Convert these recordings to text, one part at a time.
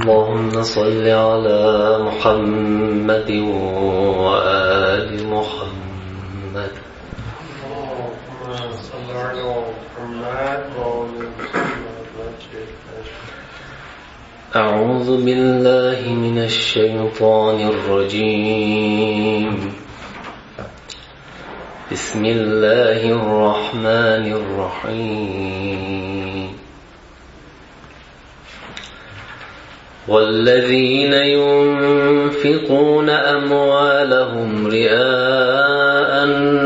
اللهم صل على محمد وآل محمد. اللهم صل على محمد وآل محمد. أعوذ بالله من الشيطان الرجيم. بسم الله الرحمن الرحيم. والذين ينفقون أموالهم رئاء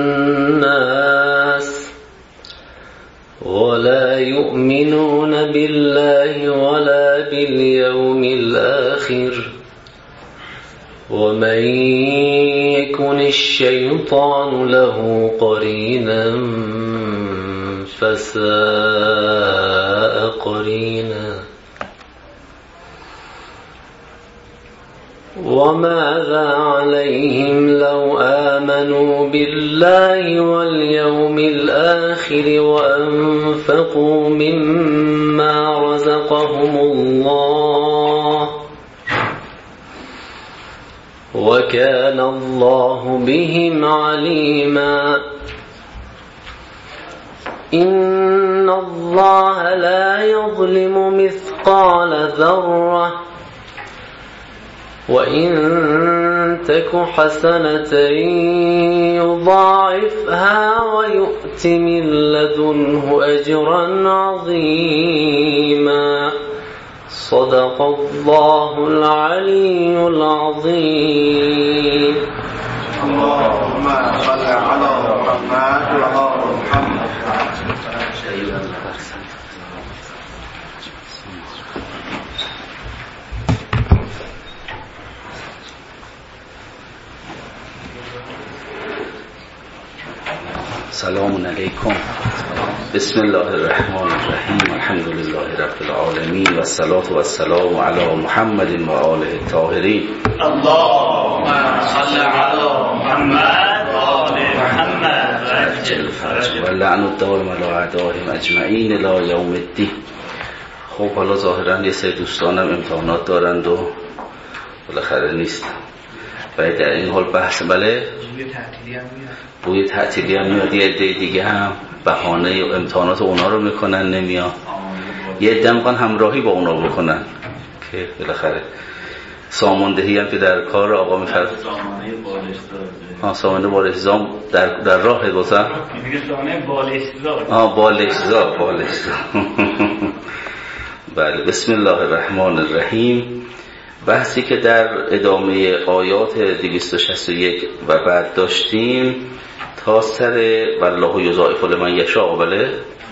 الناس ولا يؤمنون بالله ولا باليوم الآخر ومن يكن الشيطان له قرينا فساء قرينا. وماذا عليهم لو آمنوا بالله واليوم الآخر وأنفقوا مما رزقهم الله وكان الله بهم عليما. إن الله لا يظلم مثقال ذرة وإن تك حسنة يضاعفها ويؤت من لدنه أجرا عظيما. صدق الله العلي العظيم. اللهم صل على محمد وآل محمد. سلام علیکم. بسم الله الرحمن الرحیم. الحمد لله رب العالمین و الصلاة و السلام علی محمد و آله الطاهرین. اللهم صل علی محمد و آل محمد عجل فرج و لعن الدائم علی اعدائهم اجمعین الی یوم الدین. خب حالا ظاهرا یه سری دوستانم امتحانات دارند و بالاخره نیستن و در این حال بحث بوی تعطیلی هم میاد. یه عده دیگه هم بهانه امتحانات اونا رو میکنن نمیاد. یه عده میخوان همراهی با اونا بکنن که بالاخره ساماندهی هم که در کار آقا میفرد. سامانه بالشزام در راه گذر بالشزا. بله. بسم الله الرحمن الرحیم. بحثی که در ادامه آیات 261 و بعد داشتیم تا سر والله یضاعف لمن یشاء. بله.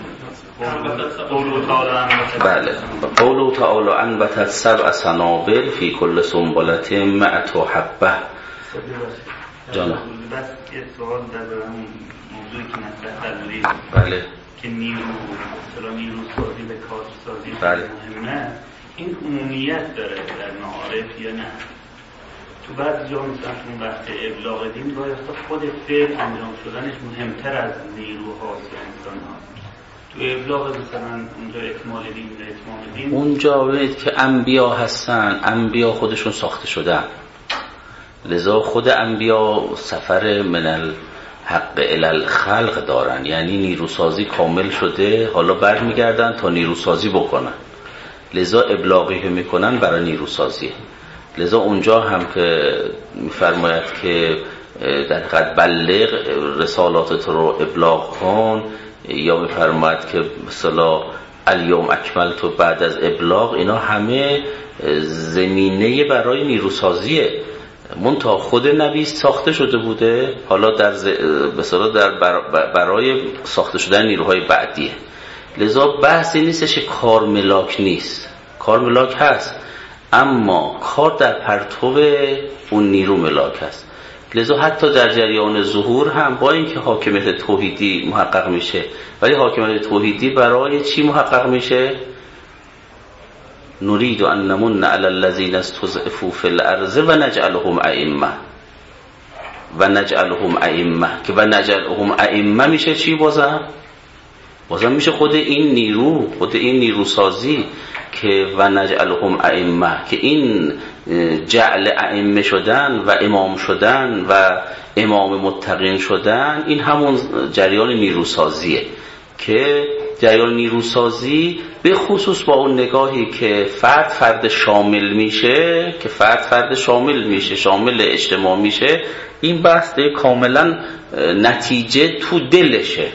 قوله تعالی انبتت سبع سنابل فی کل سنبلة مئة حبة. جانا بس یه سوال در موضوعی که مطرح کردید. بله. که نیروسازی به کارسازی بله. مهمه. این عمومیت داره در معارف یا نه؟ تو بعضی جا مثلا تو بحث ابلاغ دین باید خود فعل انجام شدنش مهمتر از نیروهاست یا انسان هاست. تو ابلاغ مثلا اونجا اکمال دین و اتمام دین اونجا ببینید که انبیا هستن، انبیا خودشون ساخته شدن، لذا خود انبیا سفر من الحق الی الخلق دارن، یعنی نیروسازی کامل شده، حالا برمیگردن تا نیروسازی بکنن، لذا ابلاغی که میکنن برای نیروسازیه. لذا اونجا هم که میفرماید که در حقیقت بلغ رسالات رو ابلاغ کن، یا میفرماید که مثلا الیوم اکملت بعد از ابلاغ، اینا همه زمینه برای نیروسازیه. منتها خود نبی ساخته شده بوده، حالا مثلا برای ساخته شدن نیروهای بعدیه. لذا بحثی نیستش که کار ملاک نیست، کار ملاک هست، اما کار در پرتو اون نیرو ملاک هست. لذا حتی در جریان ظهور هم با اینکه حاکمیت توحیدی محقق میشه، ولی حاکمیت توحیدی برای چی محقق میشه؟ نرید ان نمن علی الذین استضعفوا فی الارض و نجعلهم ائمه که و نجعلهم ائمه میشه چی؟ بازم میشه خود این نیرو، خود این نیروسازی که و نجعلهم ائمه، که این جعل ائمه شدن و امام شدن و امام متقین شدن این همون جریان نیروسازیه که جریان نیروسازی به خصوص با اون نگاهی که فرد شامل میشه، که فرد شامل میشه، شامل اجتماع میشه، این بحث کاملا نتیجه تو دلشه،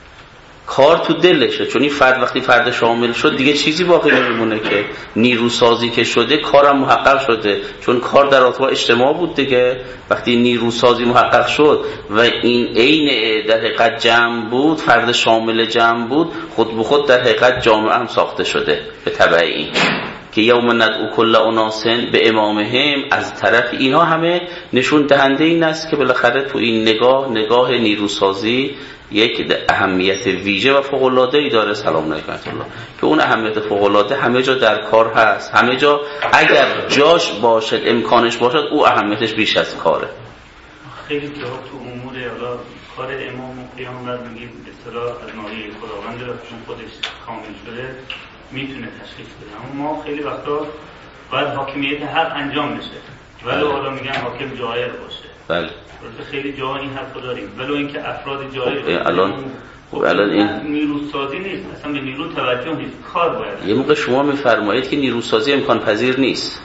کار تو دلشه. چون این فرد وقتی فرد شامل شد دیگه چیزی باقی نمیمونه که نیروسازی که شده کارم محقق شده، چون کار در رابطه با اجتماع بود دیگه. وقتی نیروسازی محقق شد و این عین در حقیقت جمع بود، فرد شامل جمع بود، خود به خود در حقیقت جامعه هم ساخته شده به تبع این که یوم ندعو کل اناس به امامهم. از طرف اینها همه نشون دهنده این است که بالاخره تو این نگاه نیروسازی یک اهمیت ویژه و فوق‌العاده‌ای داره. سلام علیکم الله، که اون اهمیت فوق‌العاده همه جا در کار هست، همه جا اگر جاش باشد، امکانش باشد، او اهمیتش بیش از کاره. خیلی جا تو امور حالا کار امام و پیامبر میگیم به اصطلاح از ناحیه خداوند چون خودش کامل شده میتونه تشخیص بده، اما ما خیلی وقتا باید حاکمیت حق انجام بشه ولی حالا میگن حاکم جائر باشه. بله خیلی جا این حرفو داریم، ولو اینکه افراد جائر الان این نیروسازی نیست، اصلا به نیرو توجه نیست، کار باید. یه موقع شما میفرمایید که نیروسازی امکان پذیر نیست.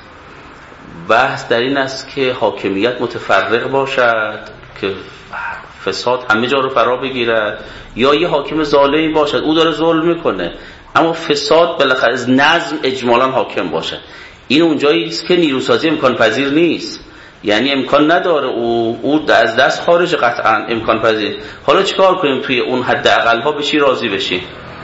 بحث در این است که حاکمیت متفرق باشد که فساد همه جا رو فرا بگیرد، یا یه حاکم ظالمی باشد او داره ظلم میکنه اما فساد بالاخره از نظم اجمالا حاکم باشه. این اونجایی است که نیروسازی امکان پذیر نیست، یعنی امکان نداره او از دست خارج، قطعا امکان پذیر. حالا چیکار کنیم توی اون حداقل ها به چی راضی بشیم؟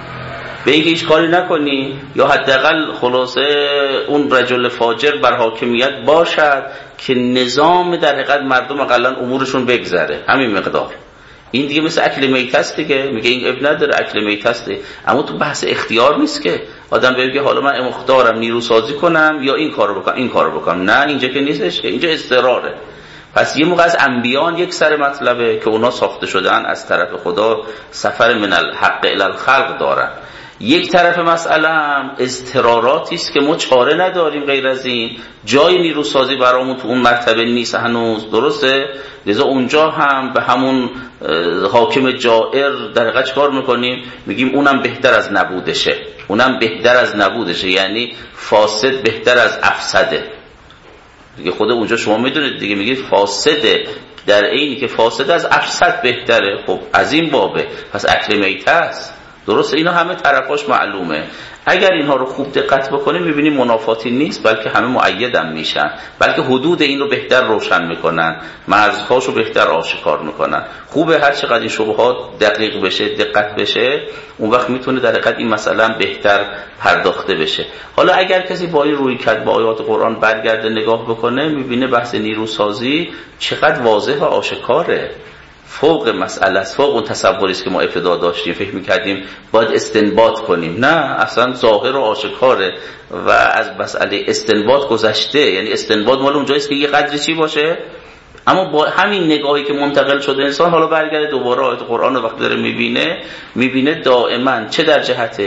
به اینکه هیچ کاری نکنی یا حداقل خلاصه اون رجل فاجر بر حاکمیت باشد که نظام در حقیقت مردم اقلا امورشون بگذره، همین مقدار. این دیگه مثل اکل میت است دیگه، میگه این اب نداره اکل میت است. اما تو بحث اختیار نیست که آدم بگه حالا من اختیارم نیروسازی کنم یا این کارو بکنم این کارو بکنم، نه اینجا که نیستش، اینجا اضطراره. پس یه موقع از انبیان یک سر مطلبه که اونا ساخته شدن از طرف خدا، سفر من الحق الی الخلق دارن. یک طرف مسئله هم اضطراراتی است که ما چاره نداریم غیر از این، جای نیروسازی برامون تو اون مرتبه نیست هنوز، درسته؟ لذا اونجا هم به همون حاکم جائر در حقیقت چیکار میکنیم؟ میگیم اونم بهتر از نبودشه، اونم بهتر از نبودشه، یعنی فاسد بهتر از افسده دیگه. خود اونجا شما میدونید دیگه، میگید فاسده در عینی که فاسد از افسد بهتره. خب از این بابه، پس اکل میته است، درسته؟ اینا همه طرفاش معلومه. اگر اینها رو خوب دقت بکنیم میبینیم منافاتی نیست، بلکه همه مؤیدم میشن، بلکه حدود این رو بهتر روشن میکنن، مرزهاش رو بهتر آشکار میکنن. خوبه هر چقدر این شبهات دقیق بشه، دقت بشه، اون وقت میتونه در حقیقت این مسئله بهتر پرداخته بشه. حالا اگر کسی با این رویکرد با آیات قرآن برگرده نگاه بکنه، میبینه بحث نیروسازی چقدر واضح و آشکاره، فوق مسئله است، فوق اون تصوری است که ما ابتدا داشتیم، فکر می‌کردیم باید استنباط کنیم. نه، اصلا ظاهر و آشکاره و از مسئله استنباط گذشته. یعنی استنباط مال اونجاییست که یه قدری چی باشه، اما با همین نگاهی که منتقل شده انسان حالا برگرده دوباره آیات قرآن رو وقتی داره میبینه دائما چه در جهت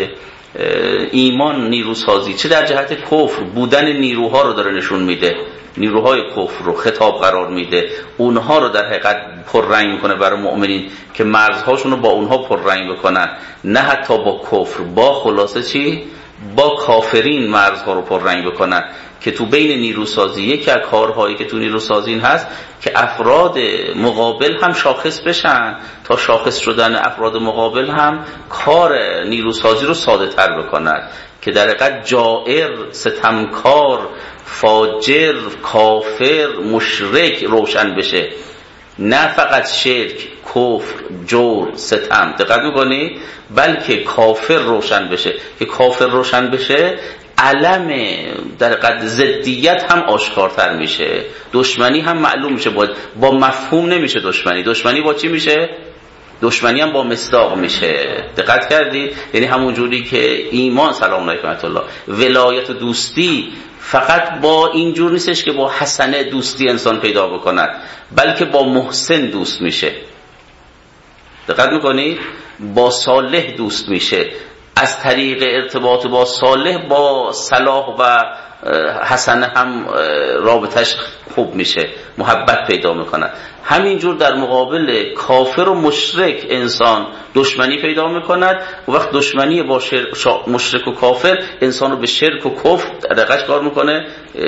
ایمان نیروسازی، چه در جهت کفر بودن نیروها رو داره نشون میده، نیروهای کفر رو خطاب قرار میده، اونها رو در حقیقت پررنگ میکنه برای مؤمنین که مرزهاشون رو با اونها پررنگ بکنن، نه حتی با کفر، با خلاصه چی؟ با کافرین مرزها رو پررنگ بکنن. که تو بین نیروسازی یکی از کارهایی که تو نیروسازی این هست که افراد مقابل هم شاخص بشن، تا شاخص شدن افراد مقابل هم کار نیروسازی رو ساده تر بکنن، که در حقیقت جائر، ستمکار، فاجر، کافر، مشرک روشن بشه، نه فقط شرک، کفر، جور، ستم، دقت می‌کنی؟ بلکه کافر روشن بشه. که کافر روشن بشه علم در حقیقت ضدیت هم آشکارتر میشه، دشمنی هم معلوم میشه. با مفهوم نمیشه دشمنی با چی میشه؟ دشمنی هم با مصداق میشه. دقت کردی؟ یعنی همون جوری که ایمان، سلام علیکم الله، ولایت و دوستی فقط با این جور نیستش که با حسنه دوستی انسان پیدا بکند، بلکه با محسن دوست میشه. دقت میکنی؟ با صالح دوست میشه. از طریق ارتباط با صالح با صلاح و حسنه هم رابطش خوب میشه، محبت پیدا میکنن. همینجور در مقابل کافر و مشرک انسان دشمنی پیدا میکند و وقت دشمنی با مشرک و کافر انسان رو به شرک و کفر درقش کار میکنه،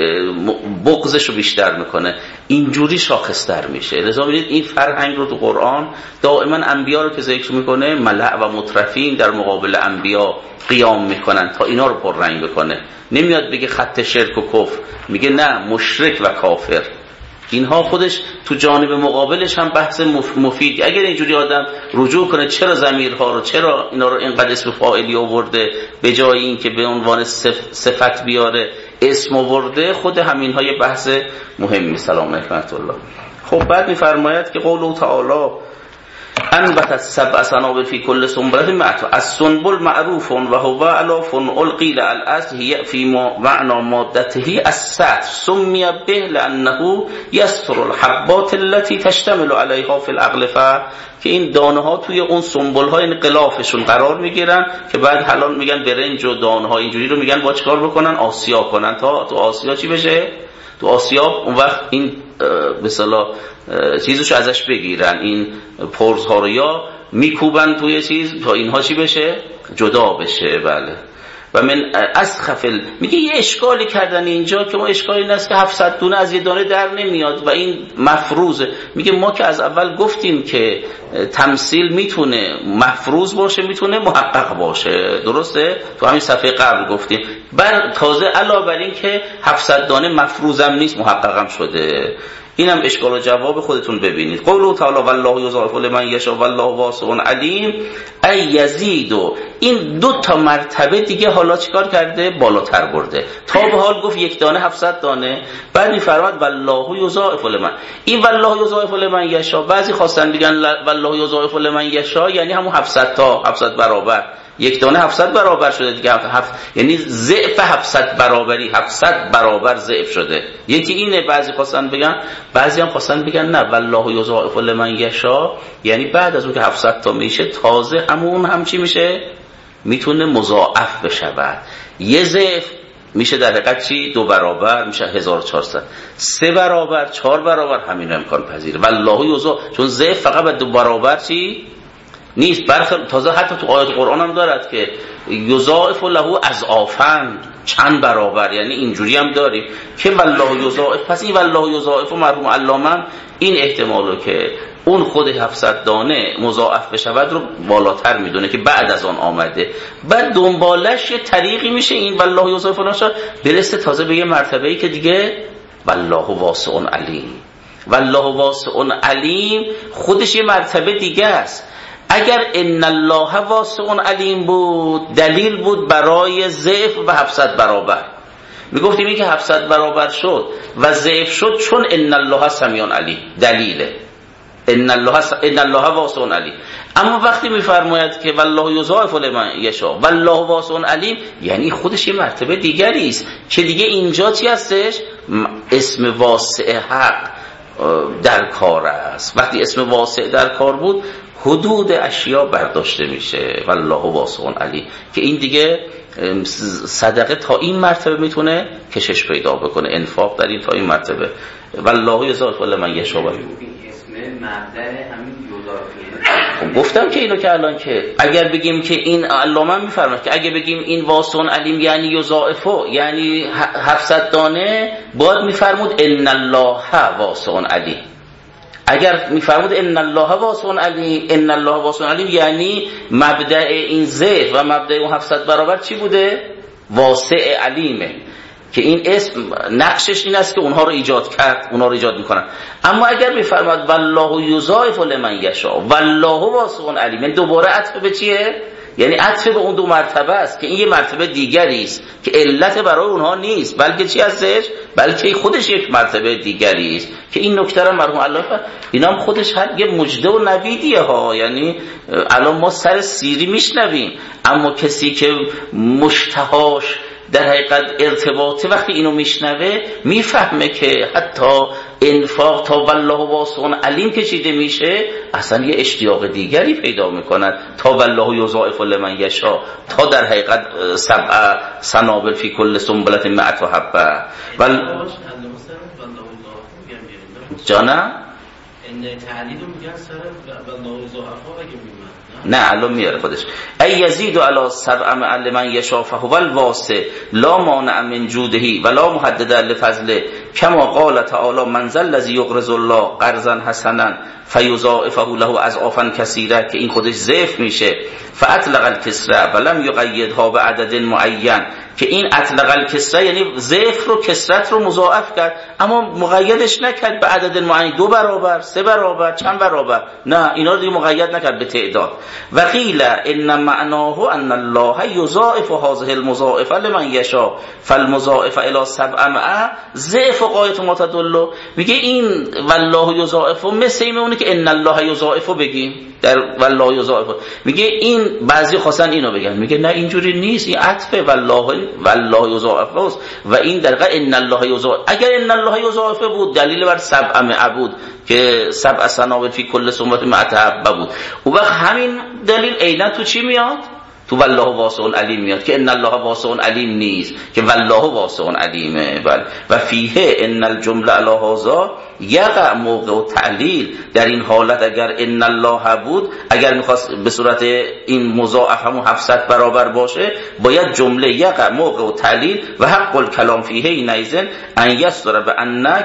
بغضش رو بیشتر میکنه، اینجوری شاخصتر میشه. لذا میدید این فرهنگ رو تو قرآن دائما انبیا رو که ذکر میکنه ملأ و مترفین در مقابل انبیا قیام میکنن تا اینا رو پررنگ بکنه. نمیاد بگه خط شرک و کفر، میگه نه مشرک و کافر. اینها خودش تو جانب مقابلش هم بحث مفید. اگر اینجوری آدم رجوع کنه چرا ضمیرها رو، چرا اینا رو اینقدر اسم فاعلی آورده به جای این که به عنوان صفت بیاره اسم آورده، خود همینها یه بحث مهمی. سلام علیکم و رحمت الله. خب بعد میفرماید که قوله تعالی انبت سبع سنابل فی کل سنبلة مئة. السنبل معروف و هو الاف القیل الاصل هي فی معنى مادته السطر سمی به لانه یستر الحبات التي تشتمل علیها فی الاغلفه، که این دانه ها توی اون سنبل های غلافشون قرار میگیرن که بعد حالا میگن برنج و دانه ها اینجوری رو میگن با چیکار بکنن، آسیاب کنن تا تو آسیا چی بشه، تو آسیاب اون وقت این به اصطلاح چیزشو ازش بگیرن، این پرزها رو یا میکوبن توی چیز تا اینها چی بشه، جدا بشه. بله. و من اسخفل میگه یه اشکالی کردن اینجا که ما اشکالی این است که 700 دونه از یه دانه در نمیاد و این مفروضه. میگه ما که از اول گفتیم که تمثیل میتونه مفروض باشه میتونه محقق باشه، درسته؟ تو همین صفحه قبل گفتیم. تازه علاوه بر این که 700 دانه مفروضم نیست محققم شده. اینم اشکال و جواب خودتون ببینید. قوله تعالی والله یضاعف لمن یشاء والله واسع علیم. ای یزید، این دو تا مرتبه دیگه حالا چیکار کرده؟ بالاتر برده. تا به حال گفت یک دانه 700 دانه، بعد میفرماد والله یضاعف لمن. این والله یضاعف لمن یشاء بعضی خواستن بگن والله یضاعف لمن یشاء یعنی همون 700 تا 700 برابر، یک دانه 700 برابر شده دیگه، یعنی ضعف 700 برابری، 700 برابر ضعف شده. یکی اینه بعضی خواستن بگن، بعضی هم خواستن بگن نه والله یضاعف لمن یشاء یعنی بعد از اون که 700 تا میشه تازه همون هم چی میشه، میتونه مضاعف بشه. یه ضعف میشه در حقیقت چی؟ 2 برابر میشه 1400، 3 برابر، 4 برابر، همین امکان پذیره. والله یضاعف چون ضعف فقط به 2 برابر چی نیست، تازه حتی تو آیات قرآن هم دارد که یضاعف له اضعافا، چند برابر، یعنی اینجوری هم داریم که والله یضاعف. پس این والله یضاعف مرحوم علامه این احتمالو که اون خود 700 دانه مضاعف بشود رو بالاتر میدونه که بعد از آن آمده. بعد دنبالش یه طریقی میشه این والله یضاعف نشه برسه تازه به یه مرتبه‌ای که دیگه والله واسع علیم. والله واسع علیم خودش یه مرتبه دیگه است. اگر ان الله واسع علیم بود دلیل بود برای ضعف و 700 برابر. میگفتیم این که 700 برابر شد و ضعف شد چون ان الله سمیع علیم، دلیله ان الله واسع علیم. اما وقتی میفرماید که والله یضاعف لمن یشاء والله واسع علیم یعنی خودش یه مرتبه دیگری است که دیگه اینجا چی هستش؟ اسم واسع حق در کار است. وقتی اسم واسع در کار بود حدود اشیا برداشته میشه. والله واسع علیم که این دیگه صدقه تا این مرتبه میتونه کشش پیدا بکنه، انفاق در این تا این مرتبه. والله یضاعف لمن یشاء. اسم مبدأ همین یضاعف. گفتم که اینو که الان که اگر بگیم که این علامه میفرماید که اگه بگیم این واسع علیم یعنی یضاعفه یعنی 700 دانه، باید میفرمود ان الله واسع علیم. اگر میفرمود ان الله واسع علیم، ان الله واسع علیم یعنی مبدأ این ضعف و مبدأ اون 700 برابر چی بوده؟ واسع علیمه، که این اسم نقشش این است که اونها رو ایجاد کرد، اونها رو ایجاد میکنن. اما اگر میفرماد والله یضاعف لمن یشاء والله واسع علیم، یعنی دوباره عطف به چیه؟ یعنی عطف به اون 2 مرتبه است که این یه مرتبه دیگری است که علت برای اونها نیست، بلکه چی هستش؟ بلکه خودش یک مرتبه دیگری است که این نکته را مرحوم علامه اینا هم خودش هر یه مجده و نویدیه ها. یعنی الان ما سر سیری میشنویم، اما کسی که مشتهاش در حقیقت ارتباطه وقتی اینو میشنوه میفهمه که حتی انفاق تا والله واسع علیم کشیده میشه، اصلا یه اشتیاق دیگری پیدا میکند. تا والله یضاعف لمن یشاء، تا در حقیقت 7 سنابل فی کل سنبلة 100 حبه. جانا ان تعلیل میگن سر والله یضاعف اگه میگن نه الان میاره خودش. ای یزید علی 7 لمن یشاء فهو الواسع لا مانع من جوده ولا محدد لفضله کما قال تعالی من ذا الذی یقرض الله قرضا حسنا فیضاعفه له اضعافا کثیره، که این خودش ضعف میشه. فاطلق الکسره ولم یقیدها بعدد معین، که این اطلق الکسره یعنی ضعف رو کسرت رو مضاعف کرد اما مقیدش نکرد به عدد معین، 2 برابر 3 برابر چند برابر، نه اینا رو دیگه مقید نکرد به تعداد. و قیل ان معناه ان الله یضاعف هذه المضاعفه لمن یشاء فالمضاعف الی 700 ضعف غایت ما تدل. میگه این والله یضاعف مثل اونه که ان الله یضاعف بگیم در والله یضاعف. میگه این بعضی خواستن اینو بگن، میگه نه اینجوری نیست، این عطف والله یضاعف است و این در واقع ان الله یضاعف. اگر ان الله یضاعف بود دلیل بر 7 بود که 7 سنابل فی کل سنبلة 100 حبه بود. و وقت همین دلیل عینا تو چی میاد؟ تو والله واسع علیم میاد که ان الله واسع علیم نیست، که والله واسع علیمه. بله. و فیه ان الجمله علی هذا یقع موقع تعلیل. در این حالت اگر ان الله بود، اگر میخواست به صورت این مضاعف همون 700 برابر باشه، باید جمله یقع موقع تعلیل و حق الکلام فیه نیزن ان یسر به ان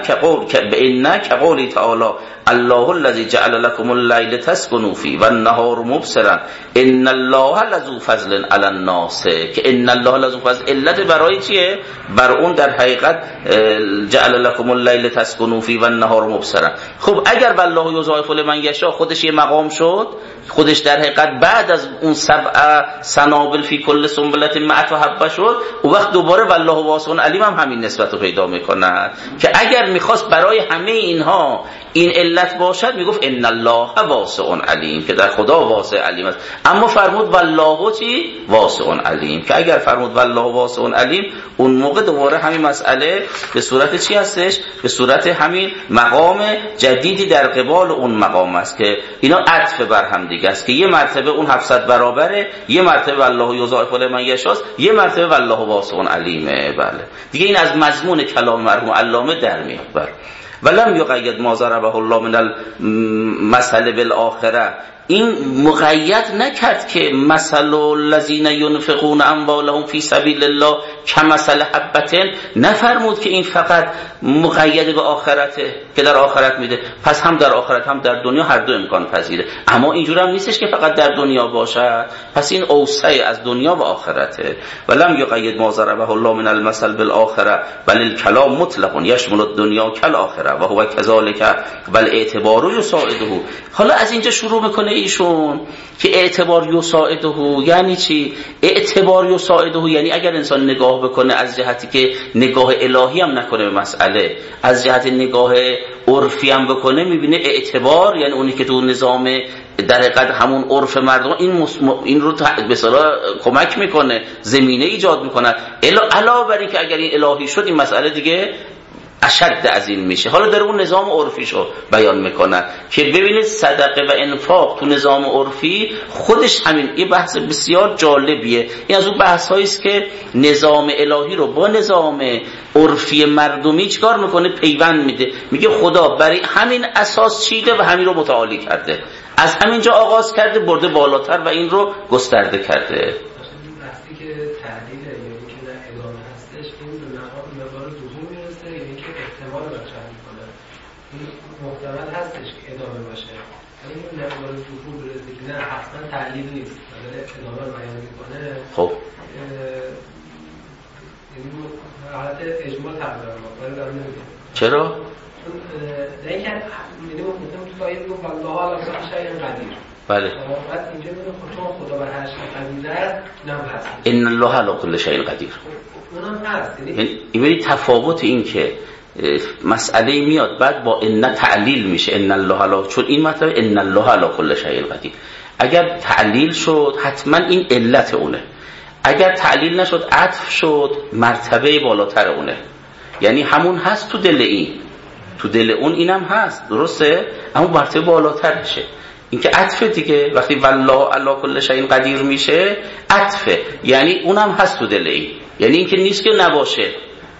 کقول تعالی الله الذی جعل لكم الليل تسكنوا فيه والنهار مبصرا ان الله لذو فضل علی الناس، که ان الله لذو فضل علت برای چیه؟ بر اون در حقیقت جعل لكم الليل تسكنوا فيه والنهار مبصرا. خب اگر والله یضاعف لمن یشاء خودش یه مقام شد، خودش در حقیقت بعد از اون 7 سنابل فی کل سنبلة 100 حبه شد، و وقت دوباره والله واسع علیم هم همین نسبت رو پیدا میکند که اگر میخواست برای همه اینها این علت باشد میگفت ان الله واسع علیم، که در خدا واسع علیم است. اما فرمود والله چی؟ واسع علیم، که اگر فرمود والله واسع علیم اون موقع دوباره همین مسئله به صورت چی هستش؟ به صورت همین مقام جدیدی در قبال اون مقام است که اینا عطف بر هم دیگه است، که یه مرتبه اون 700 برابره، یه مرتبه والله یضاعف لمن یشاء، یه مرتبه والله واسع علیمه. بله دیگه این از مضمون کلام مرحوم علامه در میاد. بله. ولم یقید ما ضربه الله من المثل بالآخره، این مقید نکرد که مثل الذین ينفقون اموالهم فی سبیل الله کمثل حبة، نفرمود که این فقط مقید به آخرته که در آخرت میده، پس هم در آخرت هم در دنیا هر دو امکان پذیره. اما اینجور هم نیستش که فقط در دنیا باشد، پس این اوسع از دنیا و آخرته. ولم یقید ما ضربه الله من المثل بالآخره بل الکلام مطلق یشمل الدنیا کالآخره و هو کذالک بل اعتبار یساعده. حالا از اینجا شروع میکنه ایشون که اعتبار یساعده یعنی چی؟ اعتبار یساعده یعنی اگر انسان نگاه بکنه از جهتی که نگاه الهی هم نکنه به مسئله، از جهت نگاه عرفی هم بکنه، میبینه اعتبار یعنی اونی که تو نظام در حقیقت همون عرف مردم این رو به اصطلاح کمک میکنه، زمینه ایجاد میکنه. علاوه بر این که اگر این الهی شد این مسئله دیگه اشد از این میشه. حالا در اون نظام عرفیشو بیان میکنن که ببینید صدقه و انفاق تو نظام عرفی خودش همین یه بحث بسیار جالبیه. این از اون بحثایی است که نظام الهی رو با نظام عرفی مردمی چیکار میکنه؟ پیوند میده. میگه خدا برای همین اساس چیده و همین رو متعالی کرده، از همینجا آغاز کرده برده بالاتر و این رو گسترده کرده. محتمل هستش که ادامه باشه، ولی این نقل ظهور برسه که نه حتما تعلیل نیست، ولی ادامه رو بیان میکنه. خب یعنی حالت اجماع تقریبا ولی دارم نمیگم چرا؟ نه اینکه میدونم تو تایی بگم والله علی کل شیء قدیر. بله. بعد اینجا میگم خدا بر هر شیء قدیر است، اینم هست. ان الله علی کل شیء قدیر. اونم هست. یعنی تفاوت این که مسئله میاد بعد با ان تعلیل میشه ان الله علی، چون این مطلب ان الله علی کل شیء قدیر. اگر تعلیل شد حتما این علت اونه، اگر تعلیل نشد عطف شد مرتبه بالاتر اونه، یعنی همون هست تو دل این تو دل اون اینم هست، درسته؟ اما مرتبه بالاترشه. این که عطفه دیگه، وقتی والله علی کل شیء قدیر میشه عطفه، یعنی اونم هست تو دل این، یعنی این که نیست که نباشه،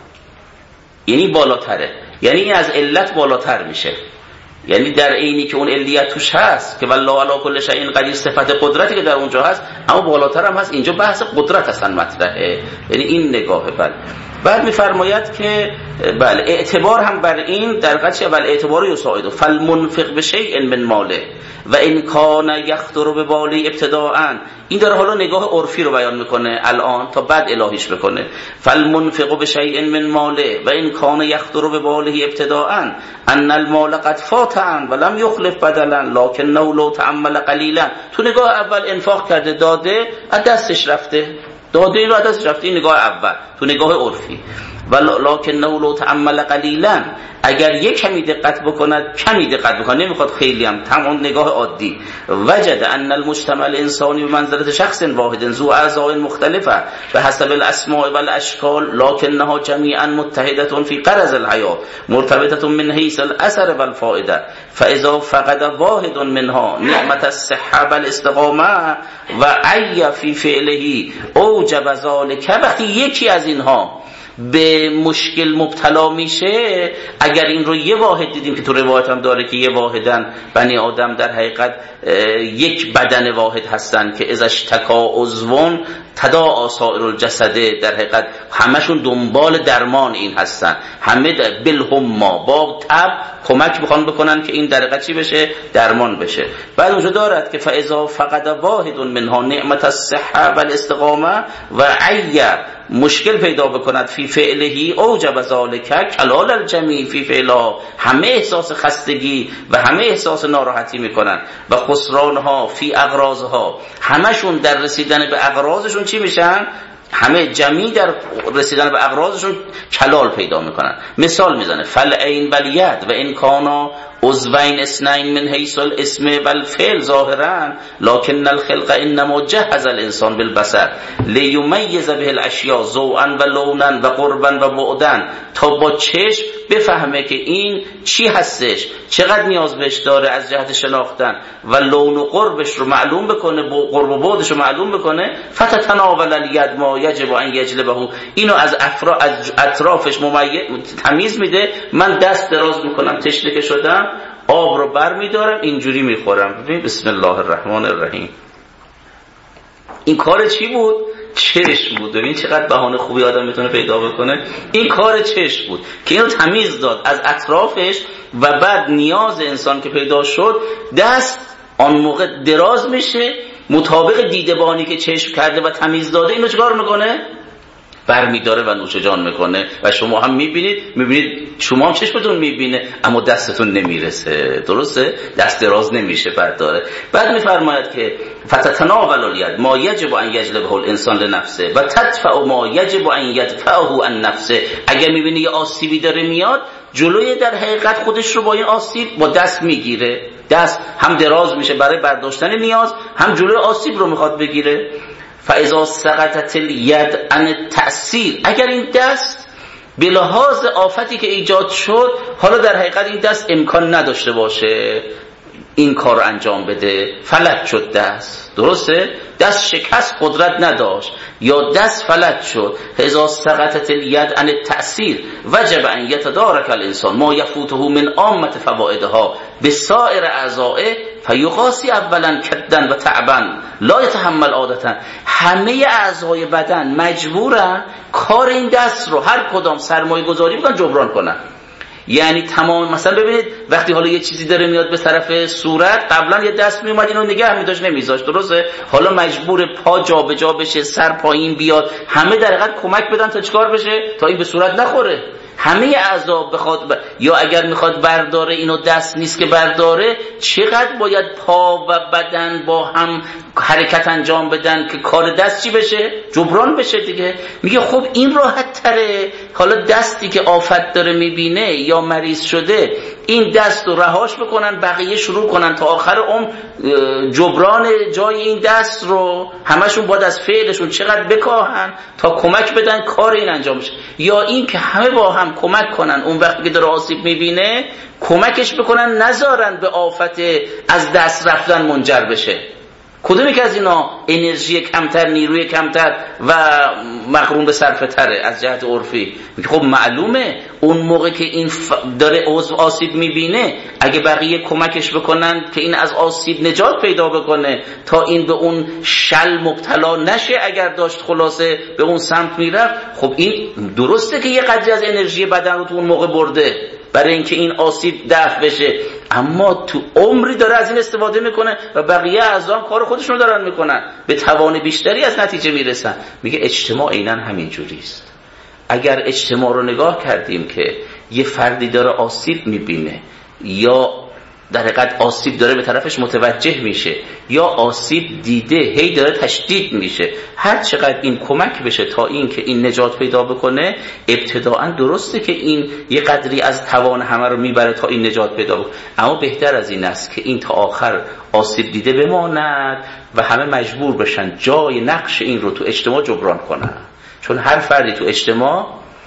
یعنی بالاتره، یعنی این از علت بالاتر میشه، یعنی در عینی که اون علیت توش هست که والله علی کل شیء قدیر صفت قدرتی که در اونجا هست، اما بالاتر هم هست. اینجا بحث قدرت اصلا مطرحه، یعنی این نگاهه. بعد میفرماید که بله اعتبار هم بر این در قضیه بل اعتبار یساعد فالمنفق بشیء من ماله و ان کان یخطر ببالی ابتداء. این داره حالا نگاه عرفی رو بیان میکنه الان تا بعد الهیش بکنه. فالمنفق بشیء من ماله و ان کان یخطر بباله ابتداء ان المال قد فات ولم یخلف بدلا لکنه لو تعمل قلیلا. تو نگاه اول انفاق کرده، داده، از دستش رفته، داده این رو از دستش رفته، این نگاه اول تو نگاه عرفی. ولکنه لو تعمل قلیلا، اگر یک کمی دقت بکند، کمی دقت بکنه، نمیخواد خیلی هم، تمام نگاه عادی. وجد ان المجتمع الانسانی بمنزله شخص واحد ذو اعضاء مختلفه بحسب الاسماء والاشکال لکنها جمیعا متحده فی غرض الحیاه مرتبطه من حیث الاثر والفائده فاذا فقد واحد منها نعمت الصحه والاستقامه و عی فی فعله اوجب ذلك. وقتی یکی از اینها به مشکل مبتلا میشه، اگر این رو یه واحد دیدیم که تو روایت هم داره که یه واحدن بنی آدم در حقیقت یک بدن واحد هستن که ازش تکا عضوون تداعی سائر الجسد، در حقیقت همشون دنبال درمان این هستن، همه بالهما با تب کمک میخوان بکنن که این در حقیقت چی بشه؟ درمان بشه. بعد اونجا دارد که فاذا فقد واحد منها نعمت الصحه والاستقامه و عی مشکل پیدا بکند فی فعله اوجب ذلک کلال الجمیع فی فعلا، همه احساس خستگی و همه احساس ناراحتی میکنن و خسرانها فی اغراضها، همشون در رسیدن به اغراضشون چی میشن؟ همه جمعی در رسیدن به اغراضشون کلال پیدا میکنن. مثال میزنه فالعین والید و ان کانا عضوین اثنین من حیث الاسم والفعل ظاهرا لكن الخلق انما جهز الانسان بالبصر لیمیز به الاشیاء ذوقا و لونا و قربا و بعدا، تا با چشم بفهمه که این چی هستش، چقدر نیاز بهش داره از جهت شناختن، و لون و قربش رو معلوم بکنه، قرب و بعدش رو معلوم بکنه. فتتناول الید ما یجب ان یجلبه، اینو از اطرافش تمیز میده. من دست دراز میکنم، تشنه که شدم، آب رو بر میدارم، اینجوری میخورم. بسم الله الرحمن الرحیم. این کار چی بود؟ چشم بود. ببین چقدر بهانه خوبی آدم میتونه پیدا بکنه. این کار چشم بود که اینو تمیز داد از اطرافش، و بعد نیاز انسان که پیدا شد، دست آن موقع دراز میشه مطابق دیدبانی که چشم کرده و تمیز داده. اینو چیکار میکنه؟ برمیداره و نوش جان میکنه. و شما هم میبینید شما هم چشمتون میبینه اما دستتون نمیرسه، درسته؟ دست دراز نمیشه برداره. بعد میفرماید که فتتناول الید ما یجب ان یجلبه الانسان لنفسه و تدفع ما یجب ان یدفعه عن نفسه. اگر میبینی یه آسیبی داره میاد، جلوی در حقیقت خودش رو با این آسیب با دست میگیره، دست هم دراز میشه برای برداشتن نیاز، هم جلوی آسیب رو میخواد بگیره. فاذا سقطت الید عن التأثیر، اگر این دست به لحاظ آفتی که ایجاد شد، حالا در حقیقت این دست امکان نداشته باشه این کار رو انجام بده، فلج شد دست، درسته؟ دست شکست، قدرت نداشت، یا دست فلج شد. اذا سقطت الید عن التأثیر وجب ان یتدارک الانسان ما یفوته من عامه فوائدها بسائر اعضائه فیقاسی اولا کدن و تعبا لا یتحمل عادتا. همه اعضای بدن مجبورن کار این دست رو هر کدام سرمایه گذاری بکنن، جبران کنن. یعنی تمام، مثلا ببینید وقتی حالا یه چیزی داره میاد به طرف صورت، قبلا یه دست میومد اینو نگه می‌داشت نمیذاشت، درسته؟ حالا مجبور پا جابجا بشه، سر پایین بیاد، همه در حقیقت کمک بدن تا چیکار بشه؟ تا این به صورت نخوره. همه اعضا بخواد یا اگر میخواد برداره، اینو دست نیست که برداره، چقدر باید پا و بدن با هم حرکت انجام بدن که کار دست چی بشه؟ جبران بشه دیگه. میگه خب این راحت تره. حالا دستی که آفت داره میبینه یا مریض شده، این دست رو رهاش بکنن، بقیه شروع کنن تا آخر عمر جبران جای این دست رو، همشون باید از فعلشون چقدر بکاهن تا کمک بدن کار این انجام بشه، یا این که همه با هم کمک کنن اون وقتی که داره آسیب میبینه کمکش بکنن نذارن به آفت از دست رفتن منجر بشه. کدومی که از اینا انرژی کمتر، نیروی کمتر و مقرون به صرفه تره از جهت عرفی؟ خب معلومه اون موقع که این داره آسیب میبینه اگه بقیه کمکش بکنن که این از آسیب نجات پیدا بکنه تا این به اون شل مبتلا نشه، اگر داشت خلاصه به اون سمت میرفت، خب این درسته که یه قدری از انرژی بدن رو تو اون موقع برده برای اینکه این آسیب دفع بشه، اما تو عمری داره از این استفاده میکنه و بقیه اعضا کار خودشون دارن میکنن، به توان بیشتری از نتیجه میرسن. میگه اجتماع عیناً همین جوریست. اگر اجتماع رو نگاه کردیم که یه فردی داره آسیب میبینه یا در حقیقت آسیب داره به طرفش متوجه میشه یا آسیب دیده هی داره تشدید میشه، هر چقدر این کمک بشه تا این که این نجات پیدا بکنه، ابتداعا درسته که این یه قدری از توان همه رو میبره تا این نجات پیدا بکنه، اما بهتر از این است که این تا آخر آسیب دیده بماند و همه مجبور بشن جای نقش این رو تو اجتماع جبران کنن، چون هر فردی تو اجتماع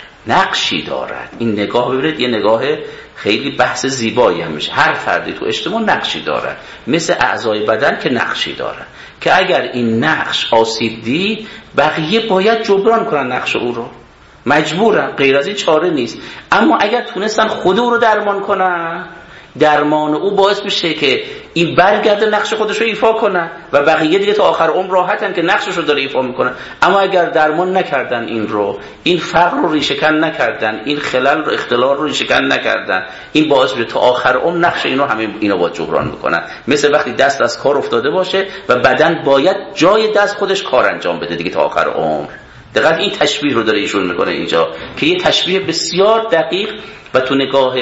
نقشی دارد. این نگاه ببینید یه نگاه خیلی بحث زیبایی هم میشه. هر فردی تو اجتماع نقشی دارد، مثل اعضای بدن که نقشی دارد، که اگر این نقش آسیب دید بقیه باید جبران کنن نقش او رو، مجبورن، غیر از این چاره نیست. اما اگر تونستن خود او رو درمان کنن، درمان او باعث میشه که این برگرده نقش خودش رو ایفا کنه و بقیه دیگه تا آخر عمر راحتن که نقشش رو داره ایفا میکنه. اما اگر درمان نکردن این رو، این فقر رو ریشه‌کن نکردن، این خلل رو اختلال رو ریشه‌کن نکردن، این باعث میشه تا آخر عمر نقش اینو همه اینا باید جبران میکنن. مثل وقتی دست از کار افتاده باشه و بدن باید جای دست خودش کار انجام بده دیگه تا آخر عمر. دقیقاً این تشبیه رو داره ایشون میکنه اینجا که یه تشبیه بسیار دقیق و تو نگاه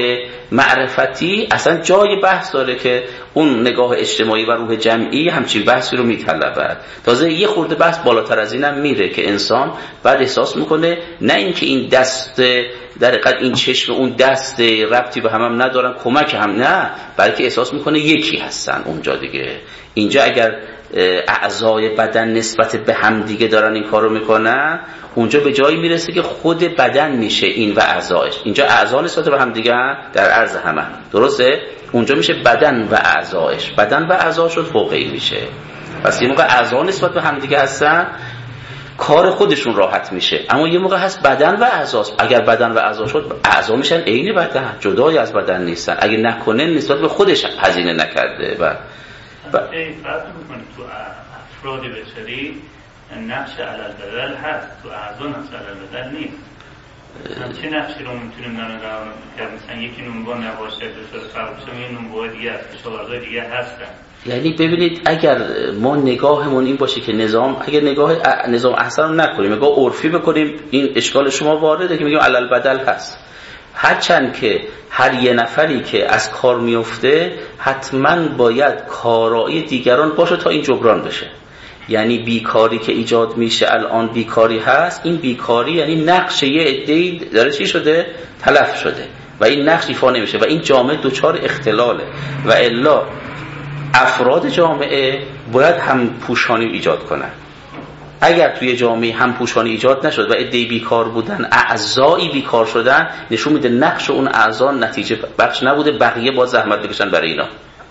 معرفتی اصلا جای بحث داره که اون نگاه اجتماعی و روح جمعی همچین بحثی رو میطلبه. تازه یه خورده بحث بالاتر از اینم میره که انسان بعد احساس میکنه نه اینکه این دست در حقیقت این چشم اون دست ربطی به هم ندارن، کمک هم نه، بلکه احساس میکنه یکی هستن اونجا دیگه. اینجا اگر اعضای بدن نسبت به هم دیگه دارن این کارو میکنن، اونجا به جایی میرسه که خود بدن میشه این و اعضایش. اینجا اعضا نسبت به هم دیگه در عرض همه، درسته؟ اونجا میشه بدن و اعضایش، بدن و اعضا شد فوقی میشه. پس یه موقع اعضا نسبت به هم دیگه هستن کار خودشون راحت میشه، اما یه موقع هست بدن و اعضاست. اگر بدن و اعضا شد اعضا میشن عین بدن، جدای از بدن نیستن. اگه نکنه نسبت به خودش هزینه نکرده. و این فرق میکنه تو افراد بشری نقش علل بدل هست، تو اعضا نقش علل بدل نیست. چه نقشی رو میتونیم در مثلا یکی نونوا نباشه دچار فرق بشه، یه نونوا دیگه هست، کشاورزای دیگه هستن. یعنی ببینید اگر ما نگاهمون این باشه که اگر نظام احسن رو نکنیم، نگاه عرفی بکنیم، این اشکال شما وارده که میگیم علل بدل هست. هرچند که هر یه نفری که از کار میفته حتما باید کارایی دیگران باشه تا این جبران بشه. یعنی بیکاری که ایجاد میشه الان بیکاری هست، این بیکاری یعنی نقش یه عده‌ای داره چی شده؟ تلف شده و این نقش ایفا نمیشه و این جامعه دچار اختلاله و الا افراد جامعه باید هم پوشانی ایجاد کنن. اگر توی جامعه هم پوشانی ایجاد نشد و عده‌ای بیکار بودن، اعضایی بیکار شدن، نشون میده نقش اون اعضا نتیجه بخش نبوده، بقیه باید زحمت بکشن برای اینا.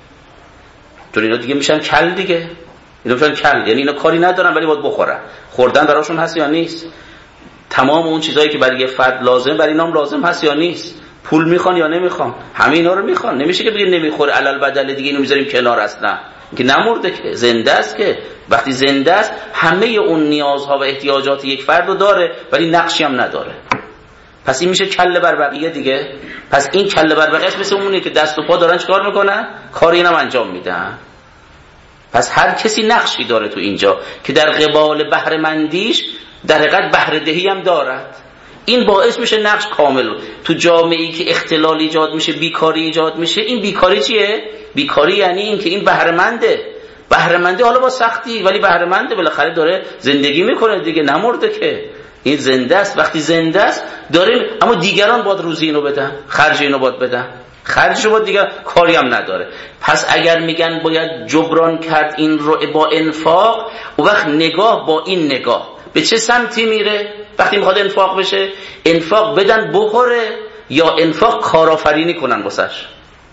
چون اینا دیگه میشن کل دیگه. اینا میشن کل، یعنی اینا کاری ندارن ولی باید بخورن. خوردن براشون هست یا نیست؟ تمام اون چیزایی که برای یه فرد لازم برای اینا هم لازم هست یا نیست؟ پول میخوان یا نمیخوان؟ همه اینا رو میخوان. نمیشه که بگید نمیخوره علل بدل دیگه اینو میذاریم کنار اصلا. که نمرده که زنده است، که وقتی زنده است همه اون نیازها و احتیاجات یک فرد رو داره ولی نقشی هم نداره. پس این میشه کله بر بقیه دیگه. پس این کله بر بقیه مثل اونه که دست و پا دارن چیکار میکنن؟ کاری اینم انجام میدن. پس هر کسی نقشی داره تو اینجا که در قبال بهره مندیش در حقیقت بهره دهی هم دارد. این باعث میشه نقش کامل. تو جامعه‌ای که اختلال ایجاد میشه، بیکاری ایجاد میشه، این بیکاری چیه؟ بیکاری یعنی این که این بهره منده حالا با سختی ولی بهره منده، بالاخره داره زندگی میکنه دیگه، نمرده که. این زنده است. وقتی زنده است داره، اما دیگران باید روزی اینو بدن، خرج اینو باید بدن. خرجش رو دیگه کاری هم نداره. پس اگر میگن باید جبران کرد این رو با انفاق، اون وقت نگاه با این نگاه به چه سمتی میره؟ وقتی میخواد انفاق بشه، انفاق بدن بخوره یا انفاق کارآفرینی کنن واسش؟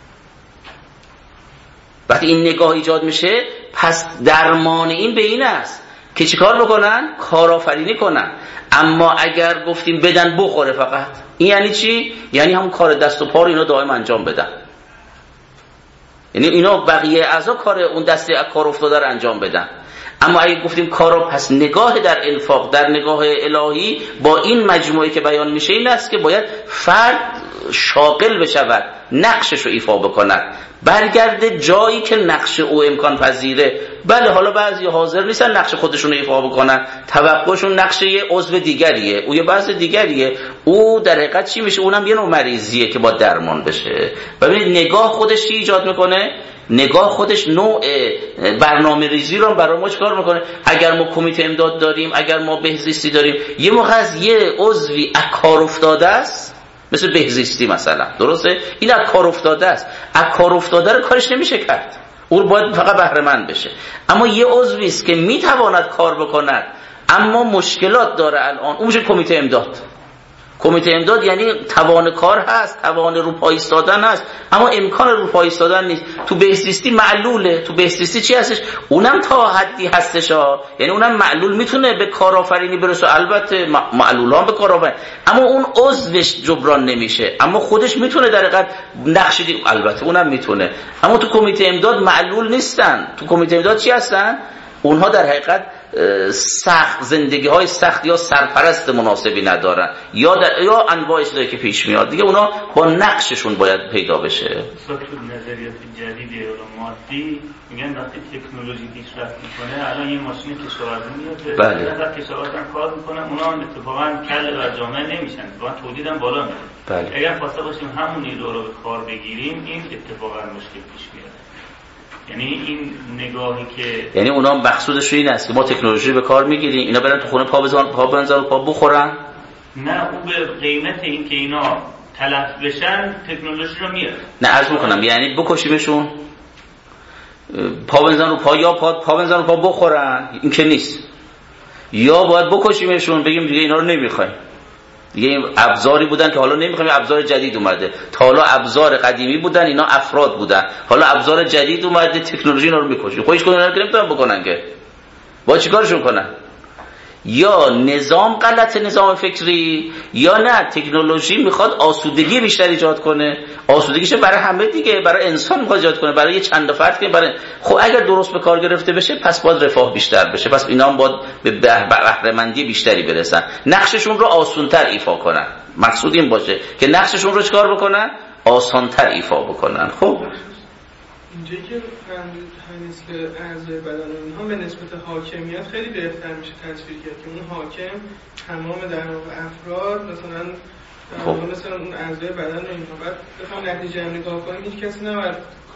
وقتی این نگاه ایجاد میشه، پس درمان این به این است که چیکار بکنن؟ کارآفرینی کنن. اما اگر گفتیم بدن بخوره فقط، این یعنی چی؟ یعنی هم کار دست و پا رو اینا دائم انجام بدن، یعنی اینا بقیه اعضا کار اون دسته کار افتاده رو انجام بدن. اما اگه گفتیم کارو، پس نگاه در انفاق در نگاه الهی با این مجموعه که بیان میشه این است که باید فرد شاغل بشود، نقشش رو ایفا بکند، برگرده جایی که نقش او امکان پذیره. بله حالا بعضی حاضر نیستن نقش خودشون رو ایفا بکنن، توقعشون نقش یه عضو دیگریه، او یه بحث دیگریه. او در حقیقت چی میشه؟ اونم یه نوع مریضیه که با درمان بشه. ببینید نگاه خودش چی ایجاد میکنه؟ نگاه خودش نوع برنامه ریزی رو برای ما چکار میکنه؟ اگر ما کمیته امداد داریم، اگر ما بهزیستی داریم، یه موقع از یه عضوی کار افتاده است، مثل بهزیستی مثلا، درسته؟ این از کار افتاده است، از کار افتاده رو کارش نمیشه کرد، اون باید فقط بهره مند بشه. اما یه عضوی است که میتواند کار بکند اما مشکلات داره الان، اون میشه کمیته امداد. کمیته امداد یعنی توان کار هست، توان رو پای ایستادن هست، اما امکان رو پای ایستادن نیست. تو بهزیستی معلوله. تو بهزیستی چی هستش؟ اونم تا حدی هستش یعنی اونم معلول میتونه به کارآفرینی برسه، البته معلول هم به کارآفرینی، اما اون عضوش جبران نمیشه، اما خودش میتونه در حقیقت نقش دیگه، البته اونم میتونه. اما تو کمیته امداد معلول نیستن. تو کمیته امداد چی هستن؟ اونها در حقیقت سخت، زندگی های سخت یا سرپرست مناسبی ندارن، یا انواع چیزایی که پیش میاد دیگه، اونا با نقششون باید پیدا بشه. تو نظریات جدید علوماتی میگن وقتی تکنولوژی پیشرفت میکنه، الان یه ماشین کشاورزی میاد، بله، وقتی کشاورزان کار میکنن، اونا اتفاقا کل بر جامعه نمیشن، اتفاقا تولیدم بالا میره. بله. اگر خواسته باشیم همون نیرو رو به کار بگیریم، این اتفاقا مشکل پیش میاد. یعنی این نگاهی که یعنی اونا مقصودش این است که ما تکنولوژی به کار میگیریم، اینا برن تو خونه پا بزنن و پا بخورن. نه، اون به قیمت این که اینا تلف بشن تکنولوژی رو میاره. نه عرض میکنم یعنی بکشیمشون، پا بزنن رو پا، یا پا بزنن رو پا بخورن، این که نیست. یا باید بکشیمشون بگیم دیگه اینا رو نمیخوایم، دیگه این ابزاری بودن که حالا نمیخوایم، ابزار جدید اومده. تا حالا ابزار قدیمی بودن، اینا افراد بودن، حالا ابزار جدید اومده، تکنولوژی اینا رو میکشه. خودش کنن که نمیتونن بکنن که با چیکارشون کنن؟ یا نظام غلط، نظام فکری، یا نه تکنولوژی میخواد آسودگی بیشتر ایجاد کنه. آسودگیش برای همه دیگه، برای انسان میخواد ایجاد کنه، برای چند فرد که برای خب اگر درست به کار گرفته بشه پس باید رفاه بیشتر بشه، پس اینا هم باید به بهره مندی بیشتری برسن، نقششون رو آسان‌تر ایفا کنن. مقصود این باشه که نقششون رو چیکار بکنن؟ آسان‌تر ایفا بکنن. خب اینجایی که هنوز که اعضای بدن اینها به نسبت حاکمیت خیلی بهتر میشه تصویر کرد که اون حاکم تمام در واقع افراد مثلا مثلا اون اعضای بدن رو اینها بعد بخوام نتیجه هم نگاه کنیم، هیچ کسی نباید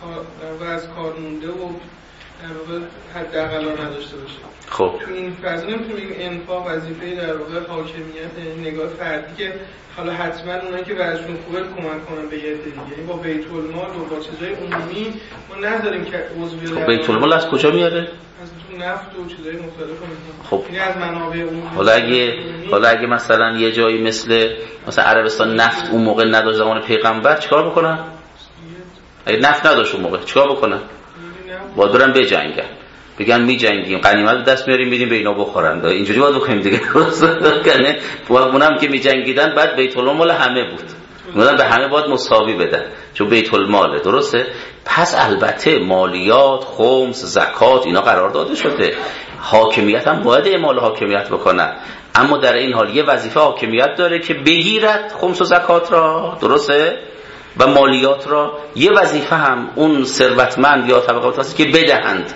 از کار مونده و در واقع حداقل نداشته باشه. خب تو این فضا نمیتونیم بگیم انفاق وظیفه در واقع حاکمیت، نگاه فردی که حالا حتما اونایی که وضعشون خوبه کمک کنن به یه عده دیگه، یعنی با بیت المال و با چیزای عمومی ما نذاریم که عضو خب بیت المال از کجا میاره؟ از تو نفت و چیزای مختلف میاد. خب یعنی از منابع عمومی. حالا اگه مثلا یه جایی مثل عربستان نفت اون موقع نداشت زمان پیغمبر، چیکار بکنن؟ اگه نفت نداشت اون موقع چیکار بکنن؟ باید برن بجنگن، بگن می جنگیم، غنیمت رو دست میاریم میدیم به اینا بخورن. اینجوری باید بکنیم دیگه. یعنی اونم که می جنگیدن بعد بیت المال همه بود، اونم به همه باید مساوی بدن چون بیت الماله، درسته؟ پس البته مالیات، خمس، زکات اینا قرار داده شده، حاکمیت هم باید اعمال حاکمیت بکنن، اما در این حال یه وظیفه حاکمیت داره که بگیرد خمس و زکات را، درسته؟ و مالیات را. یه وظیفه هم اون ثروتمند یا طبقات هست که بدهند.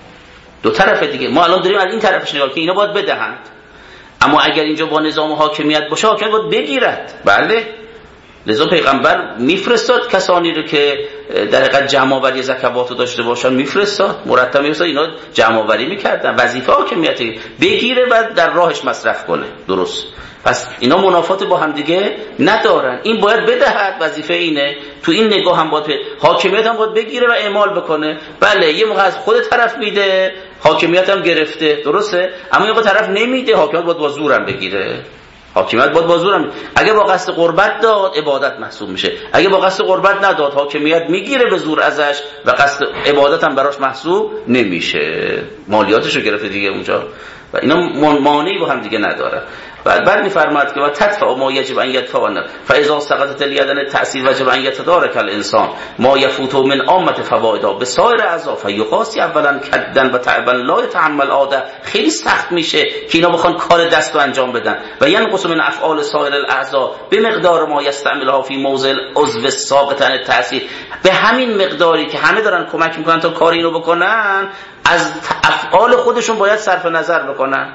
دو طرف دیگه ما الان داریم از این طرفش نگاه که اینا باید بدهند، اما اگر اینجا با نظام حاکمیت باشه حاکمیت باید بگیرد. بله، لذا پیغمبر میفرستاد کسانی رو که در حقیقت جمع آوری زکوات رو داشته باشن میفرستاد، مرتب میفرستاد، اینا جمع آوری میکردن. وظیفه حاکمیتی بگیره و در راهش مصرف کنه. درست. پس اینا منافات با هم دیگه ندارن. این باید بدهد، وظیفه اینه. تو این نگاه هم باید حاکمیت هم باید بگیره و اعمال بکنه. بله یه موقع از خود طرف میده، حاکمیت هم گرفته، درسته، اما یه موقع طرف نمیده، حاکمیت باید با زورم بگیره. حاکمیت باید با زورم. اگه با قصد قربت داد عبادت محسوب میشه، اگه با قصد قربت نداد حاکمیت میگیره به زور ازش و قصد عبادت هم براش محسوب نمیشه، مالیاتشو گرفته دیگه اونجا. و اینا مانعی با هم دیگه نداره. بعد میفرماید که و تدفع ما یجب ان یدفع فاذا سقطت الیدن التأثیر وجب ان یتدارک الانسان ما یفوت من عامه فوائدها بسایر اعضاء فیقاسی اولا کدن و تعبا لا يتحمل عاده. خیلی سخت میشه که اینا بخوان کار دست رو انجام بدن. و ینقص من افعال سایر الاعضاء به مقدار ما یستعملها فی موضع العضو ساقط عن التأثیر. به همین مقداری که همه دارن کمک میکنن تا کار اینو بکنن، از افعال خودشون باید صرف نظر بکنن.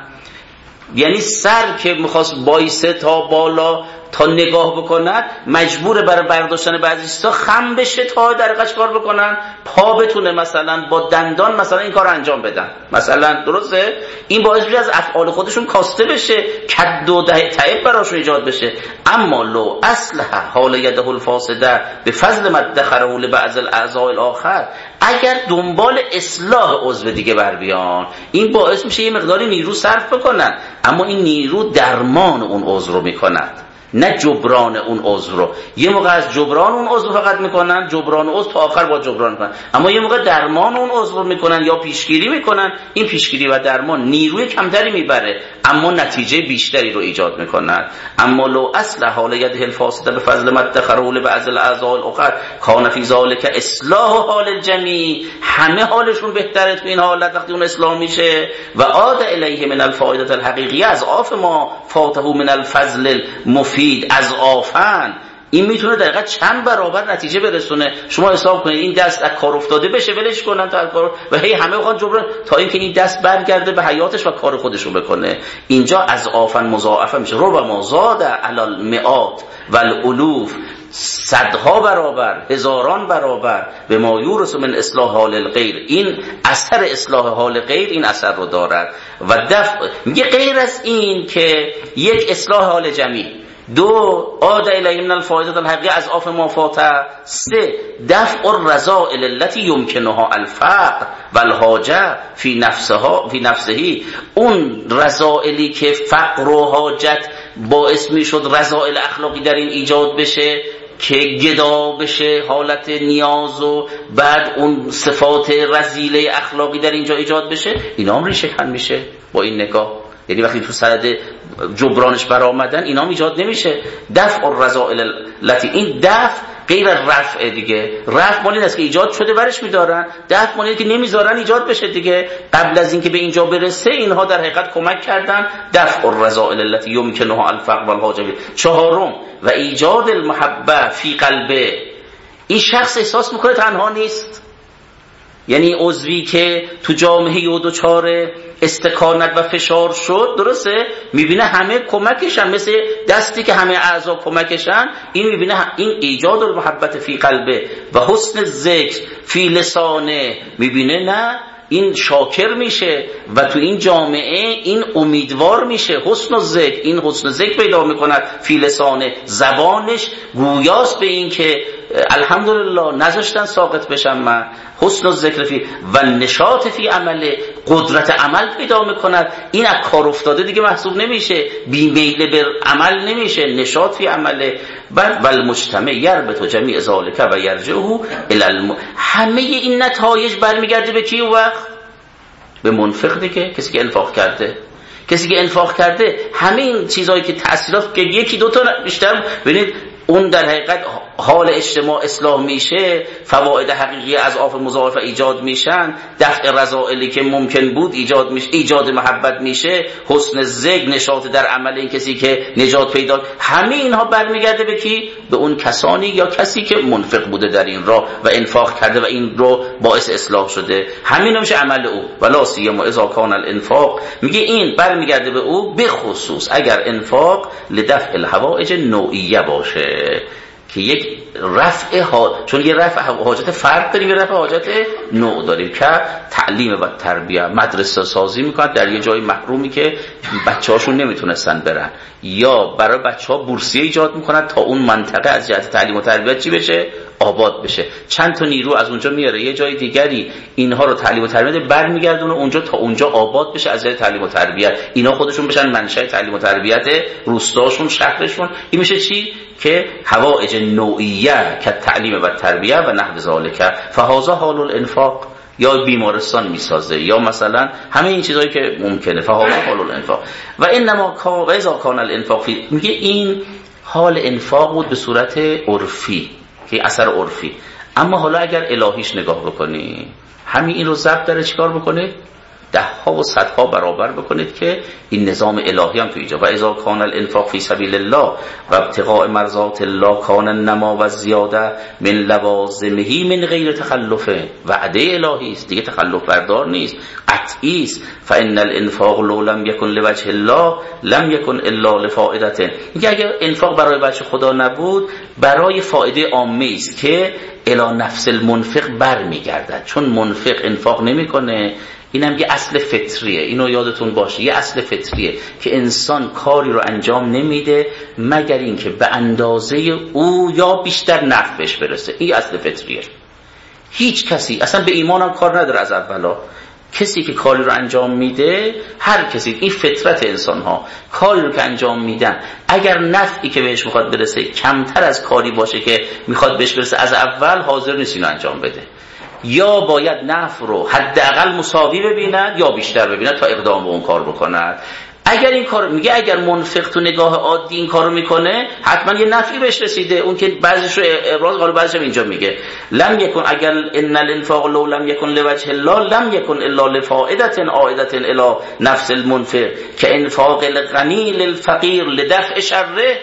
یعنی سر که میخواست بایسته تا بالا تا نگاه بکنن، مجبور برای برداشتن بعضی چیزا خم بشه تا درقش کار بکنن، پا بتونه مثلا با دندان مثلا این کار انجام بدن مثلا. درسته؟ این باعث میشه از افعال خودشون کاسته بشه، کد و تعب براشون ایجاد بشه. اما لو اصلح حال یده الفاسده به فضل مدخره لبعض الاعضاء الاخر، اگر دنبال اصلاح عضو دیگه بر بیان، این باعث میشه یه مقداری نیرو صرف بکنن، اما این نیرو درمان اون عضو رو میکند، نه جبران اون عضو رو. یه موقع از جبران اون عضو فقط میکنن، جبران عضو تا آخر با جبران میکنن، اما یه موقع درمان اون عضو رو میکنن یا پیشگیری میکنن. این پیشگیری و درمان نیروی کمتری میبره اما نتیجه بیشتری رو ایجاد میکنن. اما لو اصل حال یده الفاسده به فضل مدخره لبعض الاعضاء الاخر کان فی ذلک اصلاح حال الجمیع، همه حالشون بهتره تو این حالت وقتی اون اصلاح میشه. و عاد الیه من الفائده الحقیقیه از آف ما فاته من الفضل المفید از آفن. این میتونه دقیقا چند برابر نتیجه برسونه. شما حساب کنید این دست از کار افتاده بشه ولش کنن تا کار و هی همه بخوان جبران تا اینکه این دست برگرده به حیاتش و کار خودش رو بکنه. اینجا از آفن مضاعفه میشه. ربما زاد علی المئات و الالوف، صدها برابر، هزاران برابر به ما یورث من اصلاح حال الغیر. این اثر اصلاح حال غیر این اثر رو دارد. و میگه غیر از این که یک اصلاح حال جمعی، دو عاد الیه من الفائده الحقیقیه از آف ما فاته، سه دفع الرذائل التي يمكنها الفقر والحاجه فی نفسه، اون رذائلی که فقر و حاجت باعث میشد رذائل اخلاقی در این ایجاد بشه که گدا بشه، حالت نیاز و بعد اون صفات رذیله اخلاقی در اینجا ایجاد بشه، اینا هم ریشه کن میشه با این نگاه. یعنی وقتی تو سرد جبرانش برآمدن اینا هم ایجاد نمیشه. دفع الرذائل التي، این دفع غیر رفع دیگه. رفع مالی است که ایجاد شده برش میدارن، دفع مالی که نمیذارن ایجاد بشه دیگه. قبل از اینکه به اینجا برسه اینها در حقیقت کمک کردن. دفع الرذائل التي يمكنها الفقر والحاجه. چهارم و ایجاد المحبه فی قلبه، این شخص احساس میکنه تنها نیست. یعنی عضوی که تو جامعه و دوچار استکانت و فشار شد، درسته، میبینه همه کمکشن، مثل دستی که همه اعضا کمکشن. این میبینه این ایجاد المحبت فی قلبه و حسن ذکر فی لسانه، میبینه نه این شاکر میشه و تو این جامعه این امیدوار میشه. حسن ذکر، این حسن ذکر پیدا میکند فی لسانه، زبانش گویاست به این که الحمدلله نذاشتن ساقط بشم من. حسن ذکر فی و نشاط فی عمله، قدرت عمل پیدا میکند. این از کار افتاده دیگه محسوب نمیشه، بی میل به عمل نمیشه، نشاط فی عمله. و المجتمع یربط جمیع ذالک و یرجعه الی همه این نتایج برمیگرده به کی؟ اون وقت به منفق دیگه، کسی که انفاق کرده. کسی که انفاق کرده همه این چیزایی که تأثیرات که یکی دو تا بیشتر، ببینید اون در حقیقت حال اجتماع اصلاح میشه، فواید حقیقی از آف مضاعفه ایجاد میشن، دفع رذائلی که ممکن بود ایجاد میشه، ایجاد محبت میشه، حسن ذکر، نشاط در عمل این کسی که نجات پیدا. همه اینها برمیگرده به کی؟ به اون کسانی یا کسی که منفق بوده در این راه و انفاق کرده و این رو باعث اصلاح شده. همین میشه عمل او. ولا سیما اذا کان الانفاق، میگه این برمیگرده به او به خصوص اگر انفاق لدفع الحوائج نوعیه باشه، که یک رفع چون یه رفع حاجت فرد داریم، یه رفع حاجت نوع داریم که تعلیم و تربیه، مدرسه سازی میکنن در یه جای محرومی که بچه‌هاشون نمیتونستن برن، یا برای بچه‌ها بورسیه ایجاد میکنن تا اون منطقه از جهت تعلیم و تربیت چی بشه؟ آباد بشه. چند تا نیرو از اونجا میاره یه جای دیگری اینها رو تعلیم و تربیت برمیگردونه اونجا تا اونجا آباد بشه از جهت تعلیم و تربیت، اینا خودشون بشن منشأ تعلیم و تربیت روستاشون، شهرشون. این میشه چی؟ که حوائج نوعیه که تعلیم و تربیه و نحو ذالک. فهذا حال الانفاق، یا بیمارستان میسازه یا مثلا همه این چیزایی که ممکنه. فهذا حال الانفاق و انما و اذا کان الانفاق فی، میگه این حال انفاق بود به صورت عرفی که اثر عرفی. اما حالا اگر الهیش نگاه بکنی، همین این رو ضبط داره چیکار بکنه؟ ده‌ها و صدها برابر بکنید که این نظام الهی هم تو اینجا. و اذا کان الانفاق فی سبیل الله و ابتغاء مرضات الله کان النما و زیاده من لوازمه من غیر تخلف. وعده الهی است دیگه، تخلف بردار نیست، قطعی است. فان الانفاق لو لم یکن لوجه الله لم یکن الا لفائدته. میگه اگر انفاق برای وجه خدا نبود، برای فایده عامه است که الی نفس المنفق برمیگردد. چون منفق انفاق نمیکنه، اینم یه اصل فطریه، اینو یادتون باشه، یه اصل فطریه که انسان کاری رو انجام نمیده مگر اینکه به اندازه او یا بیشتر نفع بهش برسه. این اصل فطریه. هیچ کسی اصلا به ایمان هم کار نداره از اولا. کسی که کاری رو انجام میده، هر کسی، این فطرت انسان ها، کاری رو که انجام میدن اگر نفعی که بهش میخواد برسه کمتر از کاری باشه که میخواد بهش برسه، از اول حاضر نیست اینو انجام بده. یا باید نفع رو حداقل مساوی ببیند یا بیشتر ببیند تا اقدام به اون کار بکند. اگر این کار، میگه اگر منفق تو نگاه عادی این کارو میکنه، حتما یه نفعی بهش رسیده. اون که بعضیش رو ابراز قالو، بعضیش هم اینجا میگه لم یکن، اگر ان الانفاق لو لم یکن لوجه الله لم یکن الا لفائده عائده الی نفس المنفق که انفاق الغنی للفقیر لدفع شره.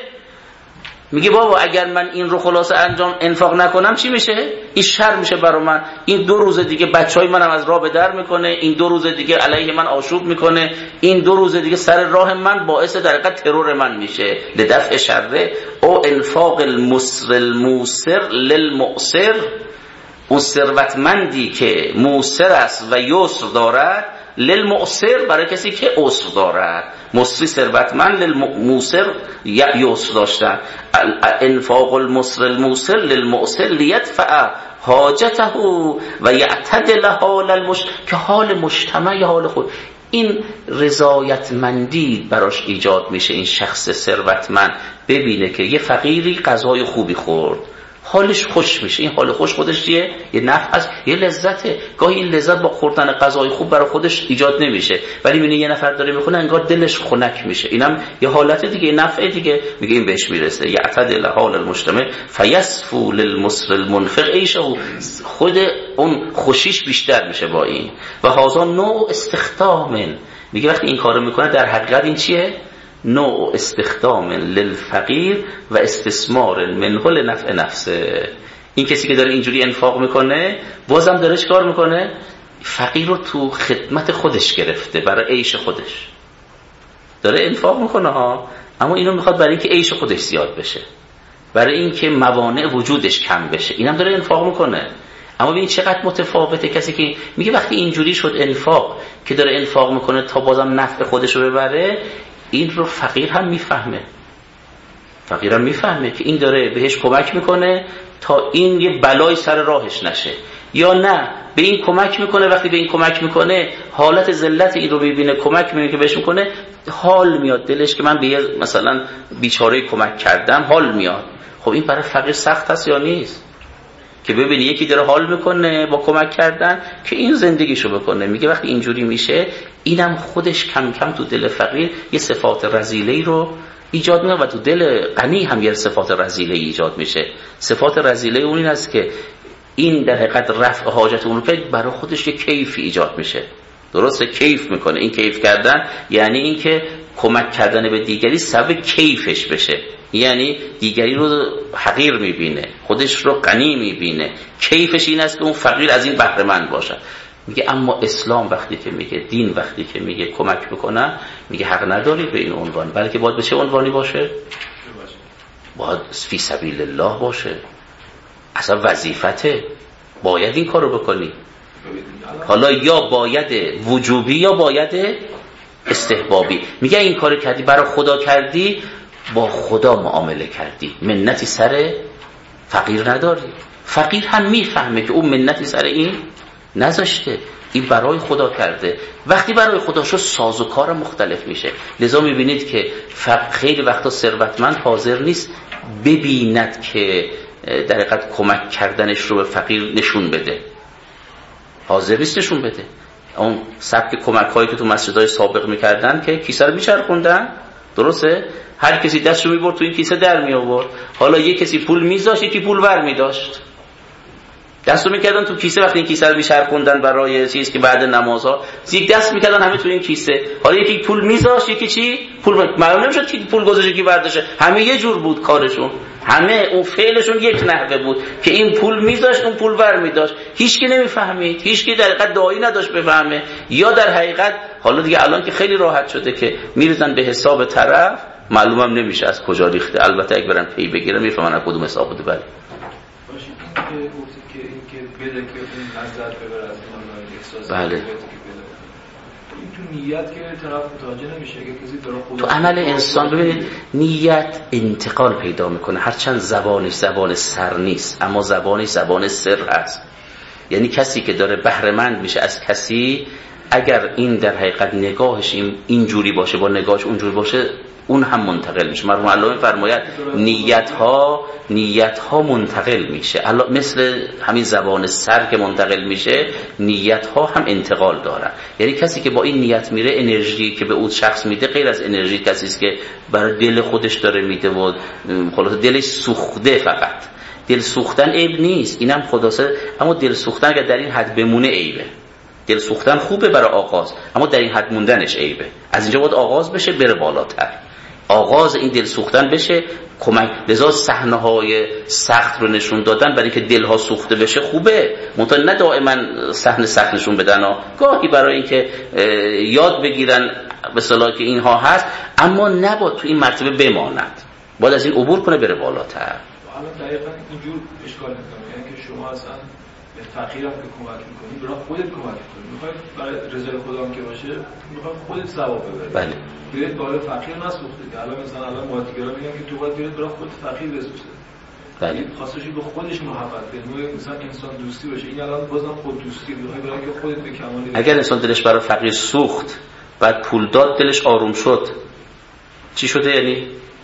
میگه بابا اگر من این رو خلاصه انفاق نکنم چی میشه؟ این شر میشه برای من. این 2 روز دیگه بچهای منم از راه به در میکنه، این 2 روز دیگه علیه من آشوب میکنه، این 2 روز دیگه سر راه من باعث در حقیقت ترور من میشه. لدفع شره او انفاق المسر الموسر للمؤسر. اون ثروتمندی که موسر است و یسر دارد، للمؤسر برای کسی که عسر دارد. مصری ثروتمند، للموسر یسر داشتن. انفاق المسر الموسر للمؤسر لیدفع حاجته و یعتدل حال که حال مجتمع، حال خود. این رضایتمندی براش ایجاد میشه. این شخص ثروتمند ببینه که یه فقیری غذای خوبی خورد، حالش خوش میشه. این حال خوش خودش یه نفع است، یه لذته. گاهی این لذت با خوردن غذای خوب برای خودش ایجاد نمیشه، ولی میبینی یه نفر داره میخونه انگار دلش خنک میشه. اینم یه حالت دیگه، نفع دیگه، میگه این بهش میرسه. یعتدل حال المجتمع فیسفو للمسر المنفق عیشه. خود اون خوشیش بیشتر میشه با این. و هذا نوع استخدام. میگه وقتی این کارو میکنه در حقیقت این چیه؟ نوع استخدام للفقیر و استثمار منه لنفع نفسه. این کسی که داره اینجوری انفاق میکنه بازم داره چیکار میکنه؟ فقیر رو تو خدمت خودش گرفته، برای عیش خودش داره انفاق میکنه ها. اما اینو میخواد برای اینکه عیش خودش زیاد بشه، برای اینکه موانع وجودش کم بشه، اینم داره انفاق میکنه. اما ببین چقدر متفاوته کسی که میگه وقتی اینجوری شد انفاق، که داره انفاق میکنه تا بازم نفع خودش رو ببره. این رو فقیر هم میفهمه. فقیر هم میفهمه که این داره بهش کمک میکنه تا این یه بلای سر راهش نشه، یا نه به این کمک میکنه. وقتی به این کمک میکنه حالت ذلت این رو میبینه، کمک میکنه که بهش میکنه، حال میاد دلش که من به یه مثلا بیچاره کمک کردم، حال میاد. خب این برای فقیر سخت است یا نیست؟ که ببینی یکی داره حال میکنه با کمک کردن که این زندگیشو بکنه. میگه وقتی اینجوری میشه، اینم خودش کم کم تو دل فقیر یه صفات رذیله‌ای رو ایجاد میکنه و تو دل غنی هم یه صفات رذیله‌ای ایجاد میشه. صفات رذیله اون این است که این در حقیقت رفع حاجت اون رو که برای خودش یه کیفی ایجاد میشه. درسته؟ کیف میکنه. این کیف کردن یعنی این که کمک کردن به دیگری سبب کیفش بشه، یعنی دیگری رو حقیر میبینه، خودش رو غنی میبینه. کیفش این است که اون فقیر از این بهره مند باشه. میگه اما اسلام وقتی که میگه، دین وقتی که میگه کمک میکنه، میگه حق نداری به این عنوان، بلکه باید به چه عنوانی باشه؟ باید فی سبیل الله باشه، اصلا وظیفته، باید این کارو بکنی. حالا یا باید وجوبی یا باید استحبابی. میگه این کارو کردی برای خدا کردی، با خدا معامله کردی، منتی سر فقیر نداری. فقیر هم میفهمه که اون منتی سر این نذاشته، این برای خدا کرده. وقتی برای خدا شد ساز و کار مختلف میشه. لذا میبینید که خیلی وقتا ثروتمند حاضر نیست ببیند که در حقیقت کمک کردنش رو به فقیر نشون بده، حاضر نیست نشون بده. اون سبک کمک هایی که تو مسجدهای سابق میکردن که کیسه رو میچرخوندن، درسته؟ هر کسی دست رو میبرد تو این کیسه در می آورد. حالا یک کسی پول میذاشت، یکی پول ور میداشت، دست رو میکردن تو کیسه. وقتی این کیسه رو میچرخوندن برای چیز که بعد نمازها یک دست میکردن همه تو این کیسه. حالا یکی پول میذاشت، یکی چی پول معلوم نمیشد کی پول گذاشته کی برداشته، همه یه جور بود کارشون، همه اون فعلشون یک نحوه بود که این پول میذاشت اون پول ور میداشت. هیچکی نمیفهمید، هیچکی در حقیقت داعی نداشت بفهمه. یا در حقیقت حالا دیگه الان که خیلی راحت شده که میریزن به حساب طرف، معلومم نمیشه از کجا ریخته. البته اگه برن پی بگیرن میفهمن از کدوم حساب بوده. بله بده که این نظر ببره از این احساس. بله. این تو نیت که طرف متوجه نمیشه که کسی داره خدا. تو عمل انسان ببینید نیت انتقال پیدا میکنه، هرچند زبانش زبان سر نیست اما زبانش زبان سر هست. یعنی کسی که داره بهره مند میشه از کسی، اگر این در حقیقت نگاهش اینجوری باشه با نگاهش اونجوری باشه، اون هم منتقل میشه. مرحوم علامه فرماید نیت ها منتقل میشه، مثل همین زبان سر که منتقل میشه، نیت ها هم انتقال دارن. یعنی کسی که با این نیت میره، انرژی که به اون شخص میده غیر از انرژی کسی است که برای دل خودش داره میده و خلاص دلش سوخته. فقط دل سوختن عیب نیست، اینم خلاصه، اما دل سوختن اگر در این حد بمونه عیبه. دل سوختن خوبه برای آغاز، اما در این حد موندنش عیبه. از اینجا باید آغاز بشه بره بالاتر، آغاز این دل سوختن بشه کمک. لذا صحنه‌های سخت رو نشون دادن برای اینکه دلها سوخته بشه خوبه، منتها نه دائما صحنه سخت نشون بدن، گاهی برای اینکه یاد بگیرن به اصطلاح که اینها هست، اما نباید تو این مرتبه بماند، باید از این عبور کنه بره بالاتر. حالا دقیقاً اینجور اشکال می‌کنه، یعنی که شما اصلا فقیرم که کمک می‌کنی برای خودت کمک می‌کنی، می‌خوای برای رضای خدا هم که باشه، می‌خوای خودت ثواب ببری. بله. بیاید برای فقیر نسوخته. الان مادیگرا میگن که تو باید بیاید برای خودت فقیر بسوزه. بله. خاصش به خودش محبت کنه، مثلا انسان دوستی باشه. این الان بازم خود دوستی می‌خوای برای که خودت به کمال. اگر انسان دلش برای فقیر سوخت، بعد پول داد، دلش آروم شد، چی شده یعنی؟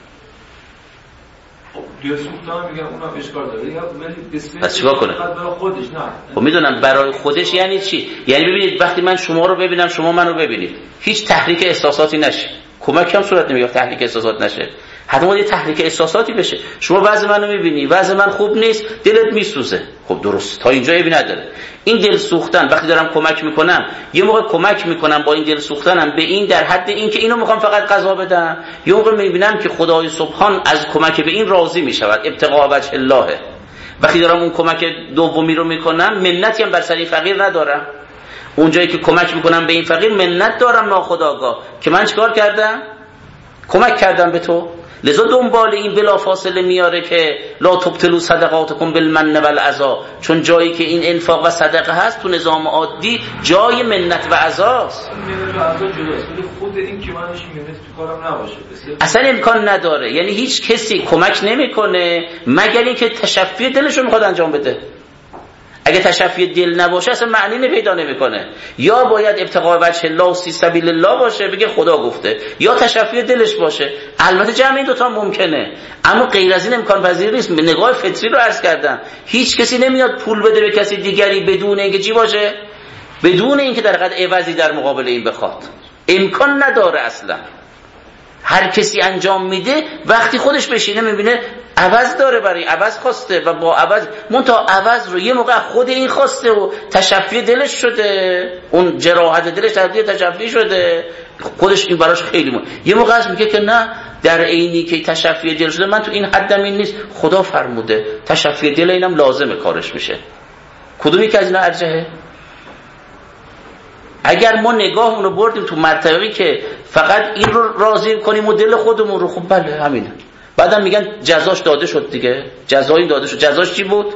دل سوختن میگن اونم اشکال داره، ولی پس چیکار کنه؟ برای خودش نه. خب میدونم برای خودش یعنی چی؟ یعنی ببینید وقتی من شما رو ببینم شما منو ببینید، هیچ تحریک احساساتی نشه، کمک هم صورت نمیگیره تحریک احساسات نشه، حتما یه تحریک احساساتی بشه. شما وضع منو میبینی، وضع من خوب نیست، دلت میسوزه. خب درست، تا اینجا عیبی نداره. این دل سوختن وقتی دارم کمک میکنم، یه موقع کمک میکنم با این دل سوختنم به این در حد این که اینو میخوام فقط قضا بدم، یه موقع میبینم که خدای سبحان از کمک به این راضی میشود، ابتغاء وجه الله. وقتی دارم اون کمک دومی رو میکنم، منتی هم بر سر این فقیر ندارم. اونجایی که کمک میکنم به این فقیر منت دارم ناخودآگاه که من چیکار کردم؟ کمک کردم به تو. لذا دنبال این بلافاصله میاره که لا تبطلوا صدقاتکم بالمن والعزا، چون جایی که این انفاق و صدقه هست تو نظام عادی جای منت و عزاست. منت و عزا جداست، ولی خود این که منش منت تو کارم نباشه اصلا امکان نداره. یعنی هیچ کسی کمک نمیکنه مگر اینکه تشفی دلش رو میخواد انجام بده. اگه تشفی دل نباشه اصلا معنی پیدا نمیکنه. یا باید ابتغاء وجه الله و فی سبیل الله باشه، بگه خدا گفته، یا تشفی دلش باشه. البته جمع این دوتا ممکنه، اما غیر از این امکان پذیر نیست. به نگاه فطری رو عرض کردم، هیچ کسی نمیاد پول بده به کسی دیگری بدون اینکه چی باشه، بدون اینکه در حقیقت عوضی در مقابل این بخواد. امکان نداره اصلا. هر کسی انجام میده وقتی خودش بشینه میبینه عوض داره، برای عوض خواسته و با عوض منتها عوض رو یه موقع خود این خواسته و تشفی دلش شده، اون جراحت دلش تبدیل تشفی شده، خودش این براش خیلی مهم. یه موقع از میگه که نه، در عینی که تشفی دل شده من تو این حدم این نیست، خدا فرموده تشفی دل اینم لازمه کارش میشه. کدومی که از اینا ارجحه؟ اگر ما نگاهمون رو بردیم تو مرتبه‌ای که فقط این رو راضی کنیم و دل خودمون رو، خب بله همینه. بعدم میگن جزاش داده شد دیگه، جزایی داده شد. جزاش چی بود؟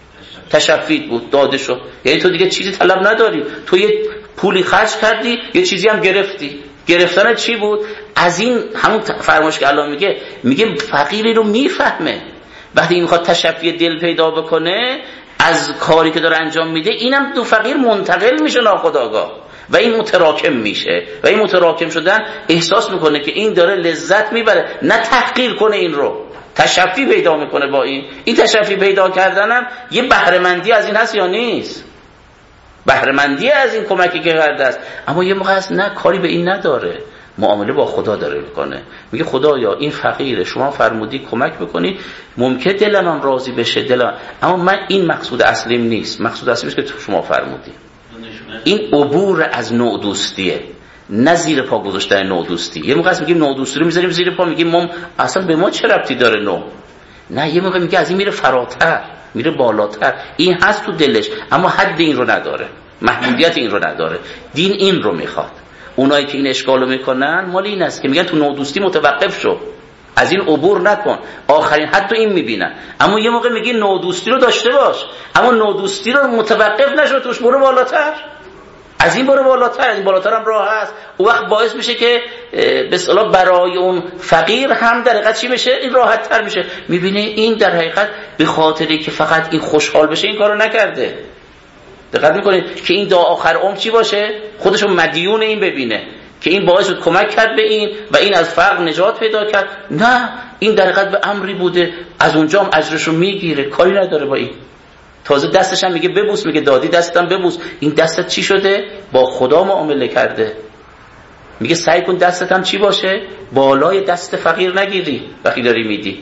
تشفی بود، داده شد. یعنی تو دیگه چیزی طلب نداری، تو یه پولی خرج کردی، یه چیزی هم گرفتی. گرفتن چی بود؟ از این همون فرمایش که الان میگه فقیری رو میفهمه وقتی این میخواد تشفی دل پیدا بکنه از کاری که داره انجام میده، اینم دو فقیر منتقل میشه ناخودآگاه و این متراکم میشه و این متراکم شدن احساس میکنه که این داره لذت میبره، نه تحقیر کنه، این رو تشفی پیدا میکنه. با این تشفی پیدا کردنم یه بهره‌مندی از این هست یا نیست؟ بهره‌مندی از این کمکی که کرده است. اما یه موقع هست نه، کاری به این نداره، معامله با خدا داره میکنه. میگه خدایا این فقیره، شما فرمودی کمک بکنی، ممکن دلم هم راضی بشه دلم، اما من این مقصود اصلیم نیست. مقصود اصلیم که شما فرمودی. این عبور از نوع دوستیه، نه زیر پا گذاشتن نوع دوستی. یه موقع هست میگیم نوع دوستی رو میذاریم زیر پا، میگیم ما اصلا به ما چه ربطی داره نوع. نه، یه موقع میگه از این میره فراتر، میره بالاتر. این هست تو دلش اما حد این رو نداره، محدودیت این رو نداره. دین این رو میخواد. اونایی که این اشکالو میکنن مال این است که میگن تو نوع دوستی متوقف شو، از این عبور نکن، آخرین حد تو این میبینن. اما یه موقع میگی نوع دوستی رو داشته باش، اما نوع دوستی رو متوقف نشو توش، برو بالاتر، از این برو بالاتر، از این بالاتر هم راه هست. اون وقت باعث میشه که به اصطلاح برای اون فقیر هم در حقیقت چی میشه؟ این راحت تر میشه. میبینه این در حقیقت به خاطری که فقط این خوشحال بشه این کارو نکرده. دقت میکنید که این تا آخر عمر چی باشه؟ خودشو مدیون این ببینه که این باعث شد کمک کرد به این و این از فقر نجات پیدا کرد. نه، این در حقیقت به امری بوده، از اونجا هم اجرشو میگیره، کاری نداره با این. تازه دستش هم میگه ببوس، میگه دادی دستم ببوس. این دستت چی شده؟ با خدا معامله کرده. میگه سعی کن دستت هم چی باشه؟ بالای دست فقیر نگیری وقتی داری میدی،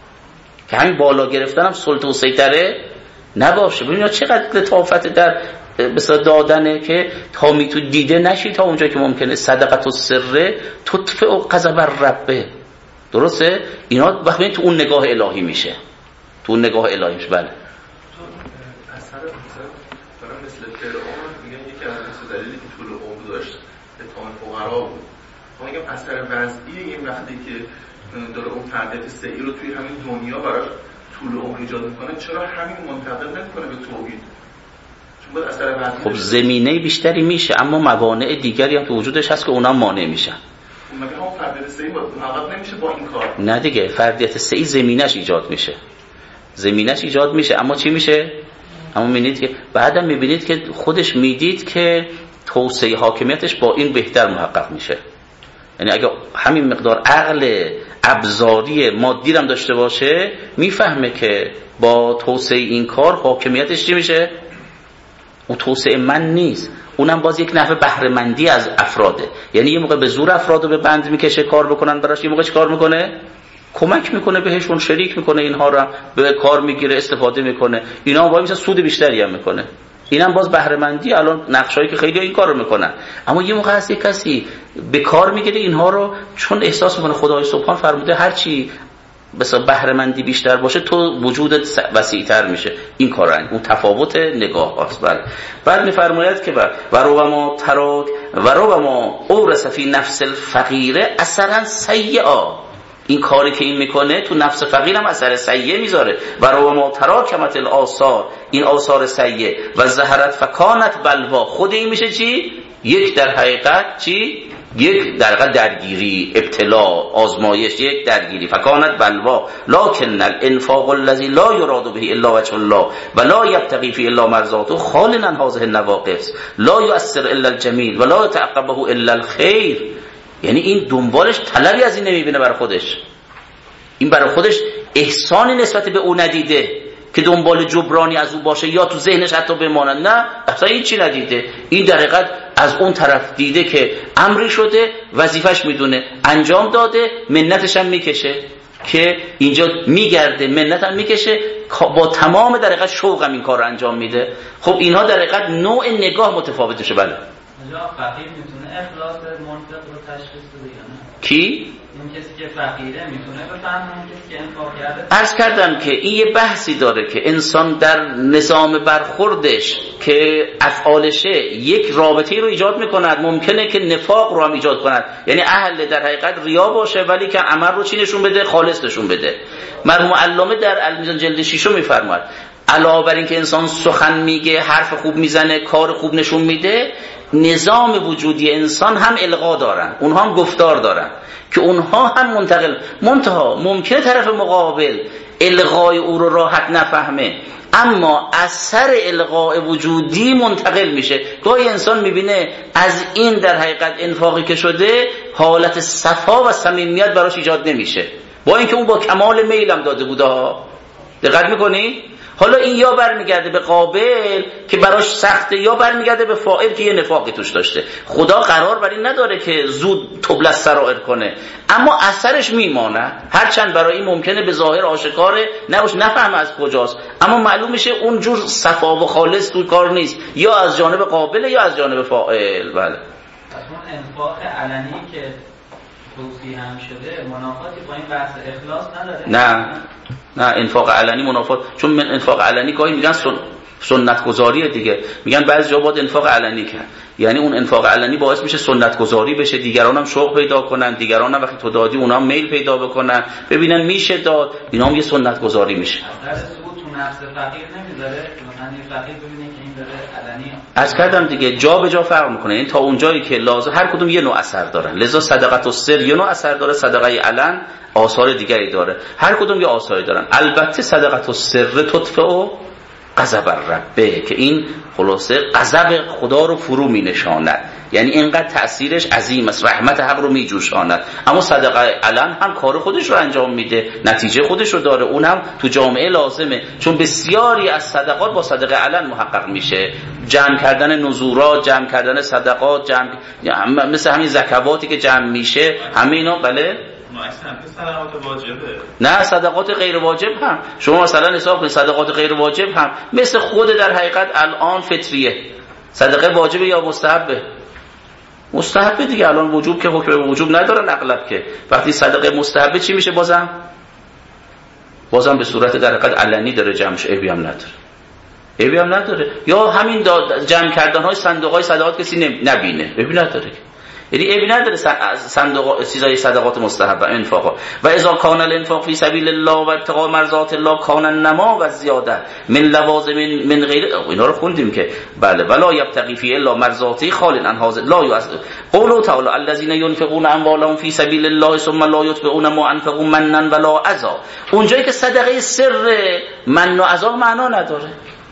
که همین بالا گرفتن هم سلطه و سیطره نباشه. ببینید چقدر لطافت در بسا دادنه که تا میتو دیده نشی تا اونجا که ممکنه. صدقت السر تطفئ غضب الرب. درسته؟ اینا وقتی تو اون نگاه الهی میشه، تو اون نگاه الهی میشه. بله دلیلی که طول عمر داشت اطعام فقرا بود. ما میگم اثر وضعی این وقتی که داره اون تربیت سعی رو توی همین دنیا براش طول عمر ایجاد میکنه، چرا همین منتقل نمیکنه به توحید؟ چون باید اثر وضعی خب زمینه بیشتری میشه، اما موانع دیگری هم تو وجودش هست که اونا مانع میشن. مگه هم فردیت سعی محقق نمیشه با این کار؟ نه دیگه، فردیت سعی زمینش ایجاد میشه، زمینش ایجاد میشه، اما چی میشه؟ اما میبینید که بعدم میبینید که خودش میدید که توسعه حاکمیتش با این بهتر محقق میشه. یعنی اگه همین مقدار عقل ابزاری مادی هم داشته باشه، میفهمه که با توسعه این کار حاکمیتش چی میشه؟ اون توسعه من نیست، اونم باز یک نحوه بهره‌مندی از افراده. یعنی یه موقع به زور افرادو به بند میکشه کار بکنن براش، یه موقع چی کار میکنه؟ کمک میکنه بهشون، شریک میکنه، اینها رو به کار میگیره، استفاده میکنه. اینا وای میشه سود بیشتری هم میکنه. اینم باز بهره‌مندی. الان نقشایی که خیلی این کارو میکنن، اما یه موقع هست یک کسی به کار میگیره اینها رو، چون احساس میکنه خدای سبحان فرموده هر چی مثلا بهره‌مندی بیشتر باشه تو وجودت وسیع‌تر میشه. این کارن اون تفاوت نگاه هست. بعد میفرماید که و ربما تراک و ربما اورث فی نفس الفقیر اثرا سیئا. این کاری که این میکنه تو نفس فقیر هم اثر سیئ میذاره. و ربما تراکمت الاثار، این آثار سیئ و ظهرت فکانت بلوا. خود این میشه چی؟ یک در حقیقت چی؟ یک در حقیقت درگیری، ابتلا، آزمایش، یک درگیری. فکانت بلوا لکن الانفاق الذی لا یراد به الا وجه الله و لا یبتغی فی الا مرضاته خالنا هذه النواقص لا یؤثر الا الجمیل و لا يتعقبه الا الخیر. یعنی این دنبالش طلبی از این نمیبینه برای خودش، این برای خودش احسانی نسبت به او ندیده که دنبال جبرانی از او باشه یا تو ذهنش حتی بماند. نه، اصلا این چی ندیده. این در حقیقت از اون طرف دیده که امری شده، وظیفش میدونه، انجام داده، منتش هم میکشه که اینجا میگرده، منت هم میکشه، با تمام در حقیقت شوقم این کار رو انجام میده. خب اینها در حقیقت نوع نگاه متفاوتشه. بله فقیر میتونه اخلاص منطق رو تشخیص بده یا نه؟ کی؟ اون کسی که فقیره میتونه بفهمه اون کسی که انفاق کرده. عرض کردم که این یه بحثی داره که انسان در نظام برخوردش که افعالشه یک رابطه رو ایجاد میکند، ممکنه که نفاق رو هم ایجاد کند، یعنی اهل در حقیقت ریا باشه ولی که عمل رو چی نشون بده؟ خالص نشون بده. مرحوم علامه در المیزان جلد 6 میفرماید علاوه بر این که انسان سخن میگه، حرف خوب میزنه، کار خوب نشون میده، نظام وجودی انسان هم القا دارن، اونها هم گفتار دارن که اونها هم منتها ممکنه طرف مقابل القای او رو راحت نفهمه، اما اثر القای وجودی منتقل میشه. گاهی انسان میبینه از این در حقیقت انفاقی که شده حالت صفا و صمیمیت براش ایجاد نمیشه، با اینکه اون با کمال میلم داده بوده. دقت میکنی؟ حالا این یا برمیگرده به قابل که براش سخته، یا برمیگرده به فاعل که یه نفاقی توش داشته. خدا قرار بر این نداره که زود طبل السرائر کنه، اما اثرش میمانه، هرچند برای این ممکنه به ظاهر آشکاره نباشه، نفهم از کجاست، اما معلوم میشه اونجور صفا و خالص توی کار نیست، یا از جانب قابل یا از جانب فاعل. بله. اون انفاق علنی که توصیه هم شده منافاتی با این بحث اخلاص نداره؟ نه انفاق علنی منافات، چون من انفاق علنی گاهی میگن سنت گذاریه دیگه، میگن بعضی جا باید انفاق علنی کرد، یعنی اون انفاق علنی باعث میشه سنت گذاری بشه، دیگران هم شوق پیدا کنن، دیگران هم وقتی تو دادی اونا هم میل پیدا بکنن، ببینن میشه داد، اینا هم یه سنت گذاری میشه. در ثبوت تو نفس فقیر نمیذاره، مثلا این فقیر ببینه که این داره علنی. از کردم دیگه جا به جا فرق میکنه، این تا اون جایی که لازم هر کدوم یه نوع اثر دارن، لذا صدقه السر یه نوع اثر داره، صدقه علن آثار دیگری داره، هر کدوم یه آثاری دارن. البته صدقه السر تطفئ غضب الرب، که این خلاصه غضب خدا رو فرو می نشاند، یعنی اینقدر تأثیرش عظیم است، رحمت حق رو می جوشاند. اما صدقه علن هم کار خودش رو انجام میده، نتیجه خودش رو داره، اون هم تو جامعه لازمه، چون بسیاری از صدقات با صدقه علن محقق میشه، جمع کردن نذورات، جمع کردن صدقات، مثل همین زکواتی که جمع میشه، همه اینا. بله صدقات واجبه. نه صدقات غیر واجب هم شما مثلا حساب کنید، صدقات غیر واجب هم مثل خود در حقیقت الان فطریه، صدقه واجبه یا مستحبه؟ مستحبه دیگه، الان وجوب که حکم وجوب ندارن اغلب، که وقتی صدقه مستحبه چی میشه؟ بازم به صورت در حقیقت علنی داره جمعش، عیبی هم نداره. یا همین جمع کردن های صندوق های صدقات کسی نبینه، عیبی نداره، یعنی عیبی نداره صندوق چیزای صدقات مستحبه انفاق. و اذا کان الانفاق فی سبیل الله و ابتغاء مرضات الله کان النما و زیاده من لوازم من غیر، اینا رو خوندیم که بله، ولا یبتغی فی الا مرضاتی خال عن هذا لا یعذ. قوله تعالی الذين ينفقون اموالهم فی سبیل الله ثم لا یتبعون ما انفقوا منا ولا اذى، اونجایی که صدقه سر من و اذى معنا نداره،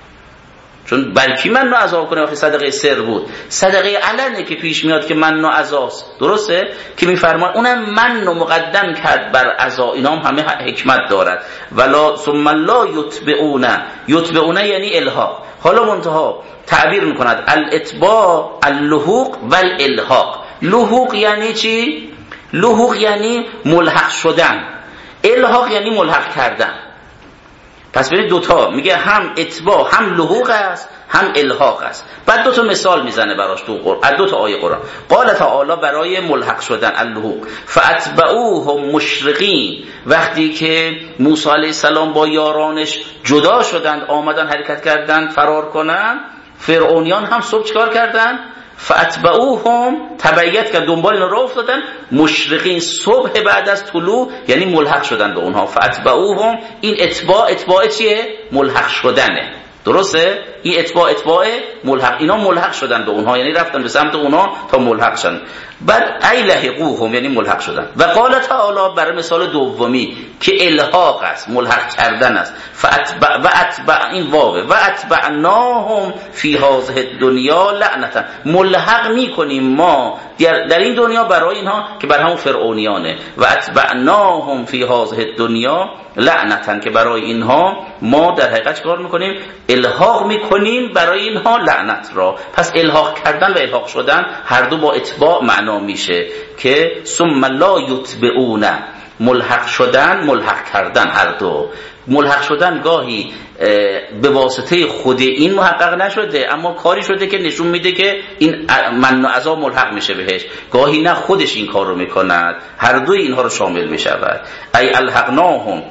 چون بلکی من و عذاب کنه وقتی صدقه سر بود، صدقه علنه که پیش میاد که من و عذاست، درسته؟ که میفرمان اونم من و مقدم کرد بر عذا، اینا هم همه حکمت دارد. ولا ثم لا یتبعون یعنی الحاق. حالا منتها تعبیر میکند الاتباع اللحوق و الالحاق. لحوق یعنی چی؟ لحوق یعنی ملحق شدن، الحاق یعنی ملحق کردن. پس ببینید دوتا میگه، هم اتباع هم لحوق است هم الحاق است. بعد دوتا مثال میزنه براش تو قرآن، دوتا آیه قرآن. قال تعالی برای ملحق شدن اللحوق، فاتبعوهم مشرقین، وقتی که موسی علیه السلام با یارانش جدا شدند، آمدن حرکت کردند فرار کنند، فرعونیان هم صبح چیکار کردند؟ فاتبعوهم، تبعیت کرد، دنبال اینا راه افتادن، مشرقین، صبح بعد از طلوع، یعنی ملحق شدن به اونها. فاتبعوهم، این اتباع چیه؟ ملحق شدنه، درسته؟ این اتباع ملحق، اینا ملحق شدن به اونها، یعنی رفتن به سمت اونها تا ملحق شدن. بعد ای لحقوهم یعنی ملحق شدن. و قال تعالی برای مثال دومی که الحاق است، ملحق کردن است، فاتبع این واو، و اتبعناهم فی هذه الدنیا لعنتا، ملحق میکنیم ما در این دنیا برای اینها که بر همون فرعونیانه، و اتبعناهم فی هذه الدنیا لعنتا، که برای اینها ما در حقیقت کار میکنیم؟ الحاق میکنیم برای اینها لعنت را. پس الحاق کردن و الحاق شدن هر دو با اتباع معنا میشه، که ثم لا یتبعون، ملحق شدن، ملحق کردن، هر دو. ملحق شدن گاهی به واسطه خود این محقق نشده اما کاری شده که نشون میده که این من و عذاب ملحق میشه بهش، گاهی نه خودش این کار رو میکند. هر دوی اینها رو شامل میشود. ای الحقناهم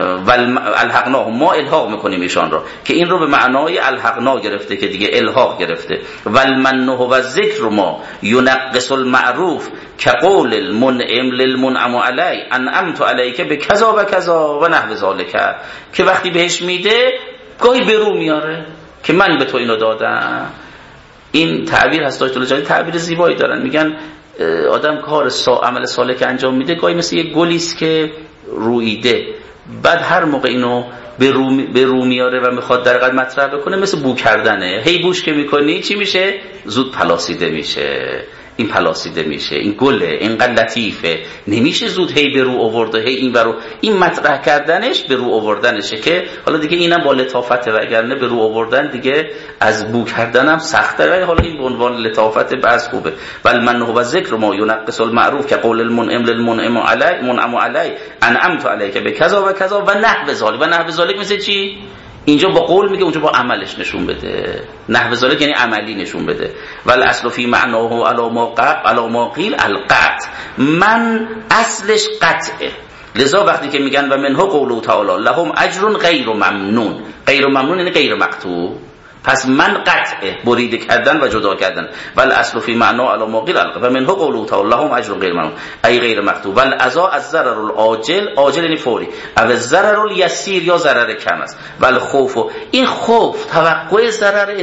الحقناهم، ما الحاق میکنیم ایشان را، که این رو به معنای الحقنا گرفته که دیگه الحاق گرفته. والمنه و ذکر ما ینقص المعروف كقول المنعم للمنعم علی انعمت علیک بکذا و کذا و نحو ذالک، که وقتی بهش میده گاهی برو میاره که من به تو اینو دادم. این تعبیر هست آیت الله جانی تعبیر زیبایی دارن، میگن آدم کار عمل صالح که انجام میده گاهی مثل یک گلیست که رویده، بعد هر موقع اینو به رو میاره و میخواد در قد مطرح بکنه مثل بو کردنه، هی بوش که میکنی چی میشه؟ زود پلاسیده میشه. این پلاسیده میشه، این گله اینقدر لطیفه، نمیشه زود هی به رو آورده، هی این برو. این مطرح کردنش به رو آوردنشه که حالا دیگه اینم با لطافته، وگرنه به رو آوردن دیگه از بو کردنم سخته. حالا این به عنوان لطافت بعض خوبه. بل من هو ذکر ما ینقص المعروف که قول المنعم للمنعم علی منعم علی انعمت علیک بکذا و کذا و نحو ذالک. و نحو ذالک مثل چی؟ اینجا با قول میگه، اونجا با عملش نشون بده. نحو ذالک یعنی عملی نشون بده. ول اصل فی معناه علی ما قیل القطع، من اصلش قطعه. لذا وقتی که میگن و منه قوله تعالی لهم اجر غیر ممنون، غیر ممنون یعنی غیر مقطوع، پس من قطعه، بریده کردن و جدا کردن. ول اصل فی معناه علی ما قیل و منه قوله تعالی لهم اجر غیر ممنون ای غیر مقطوع. ول عزا از ضرر العاجل، عاجل یعنی فوری، او ضرر الیسیر یا ضرر کم است. ول خوف، این خوف توقع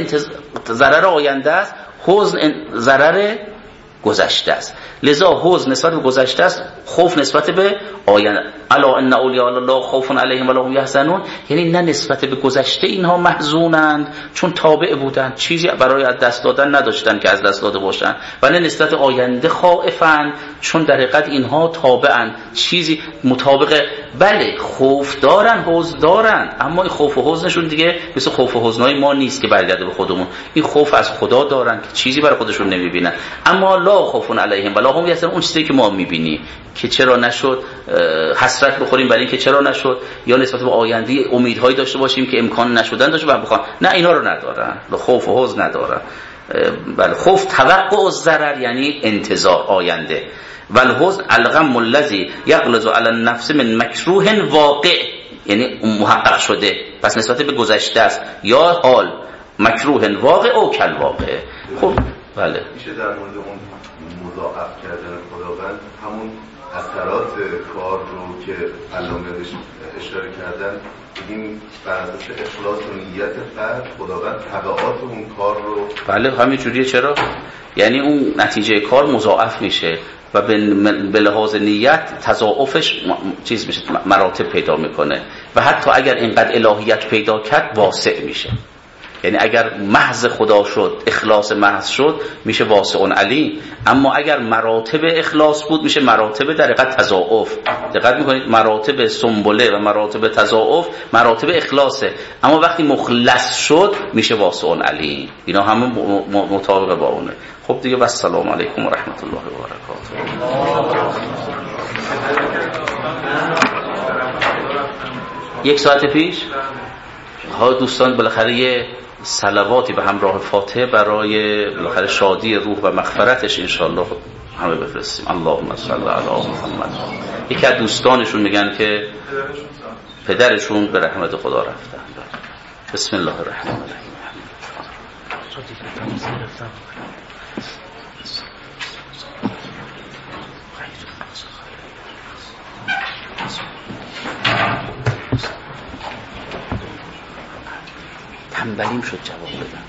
ضرر آینده است، حزن ضرر گذشته است. لذا حزن نسبت به گذشته است، خوف نسبت به آینده. الا ان اولیاء الله خوف علیهم ولا هم یحزنون، یعنی نه نسبت به گذشته اینها محزونند چون تابع بودند، چیزی برای از دست دادن نداشتند که از دست داده باشند، و نه نسبت آینده خائفند چون در حقیقت اینها تابعند، چیزی مطابق. بله خوف دارن، حزن دارن، اما این خوف و حزنشون دیگه مثل خوف و حزنای ما نیست که برگرده به خودمون. این خوف از خدا دارن که چیزی برای خودشون نمیبینن. اما لا خوف علیهم ولا هم یحزنون، اون چیزی که ما میبینیم که چرا نشد حسرت بخوریم برای اینکه چرا نشد، یا نسبت به آینده امیدهایی داشته باشیم که امکان نشدن داشته و بخوان، نه اینا رو ندارن، خوف و حزن ندارن. بله خوف توقع الضرر یعنی انتظار آینده. والحزن الغم الذی یغلظ علی النفس من مکروه واقع، یعنی محقق شده، پس نسبت به گذشته است یا حال. مکروه واقع او کل واقع. خب بله میشه در مورد اون مضاعف کردن خداوند همون اثرات کار رو که علامه اشاره کردن بگیم بر اساس اخلاص و نیت فرد خداوند تبعات اون کار رو. بله همین جوریه. چرا؟ یعنی اون نتیجه کار مضاعف میشه و به لحاظ نیت تضاعفش چیز میشه، مراتب پیدا میکنه، و حتی اگر اینقدر الهیت پیدا کرد واسع میشه. یعنی اگر محض خدا شد، اخلاص محض شد، میشه واسع علیم. اما اگر مراتب اخلاص بود میشه مراتب در حقیقت تضاعف. دقت میکنید مراتب سنبله و مراتب تضاعف مراتب اخلاصه، اما وقتی مخلص شد میشه واسع علیم. اینا همه مطابق با اونه. خب دیگه والسلام علیکم و رحمت الله و برکاته. یک ساعت پیش ها دوستان بالاخره یه صلواتی به همراه فاتحه برای بالاخره شادی روح و مغفرتش انشالله همه بفرستیم. اللهم صل علی محمد. یکی از دوستانشون میگن که پدرشون به رحمت خدا رفتن. بسم الله الرحمن الرحیم. تنبلیم شد جواب بدم،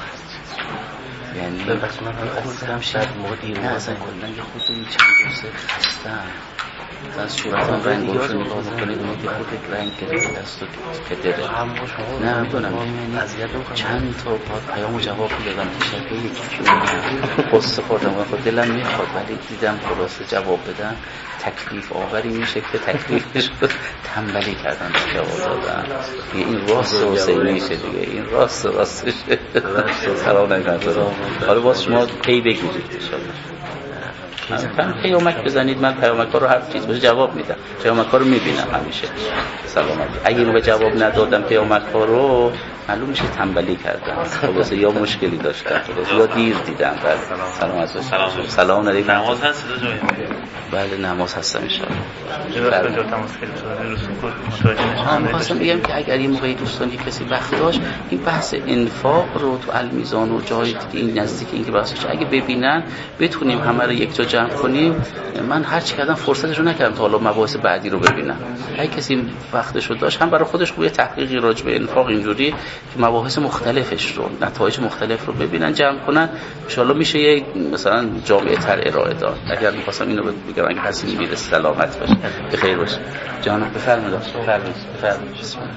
یعنی بس من خودم شاید مدیر نه اصلا کلا یه خود این چند روزه خستم، از صورتم رنگ رو نگاه میکنید اون که خود رنگ گرفته دست و پدره. نه میدونم چند تا پیام و جواب دادم تشکر یکی قصه خوردم و خود دلم میخواد، ولی دیدم خلاصه جواب بدم تکلیف آوری میشه که تکلیفش تنبلی کردن جواب دادن. این راست حسینی میشه دیگه، این راستشه. سلام علیکم. حالا باز شما پی بگیرید ان شاء الله. من پیامک بزنید، من پیامک‌ها رو هر چیز باشه جواب میدم، پیامک‌ها رو میبینم همیشه. سلامتی. اگه موقع جواب ندادم پیامک‌ها رو، معلوم میشه تنبلی کردم، خلاصه یا مشکلی داشتم، یا دیر دیدم. بعد سلامت باشید. سلام علیکم. نماز هست صدا جایی؟ بله نماز هستم ان شاء الله. کجا تماس گرفتید؟ می‌خواستم بگم که اگر یه موقعی دوستانی کسی وقت داشت این بحث انفاق رو تو المیزان و جای دیگه این نزدیک این که بحثش اگه ببینن بتونیم همه رو یک جا جمع کنیم. من هر چی کردم فرصتش رو نکردم تا حالا مباحث بعدی رو ببینم. اگه کسی وقتش رو داشت هم برای خودش روی تحقیقی راجع به انفاق اینجوری که مباحث مختلفش رو، نتایج مختلف رو ببینن، جمع کنن، ان شاء الله میشه یک مثلا جامعه تر ارائه داد. اگر می‌خواستم اینو بگم اگه کسی می‌بینه سلامت باشه، بخیر باشه. جانم بفرمایید. بفرمایید. بسم الله.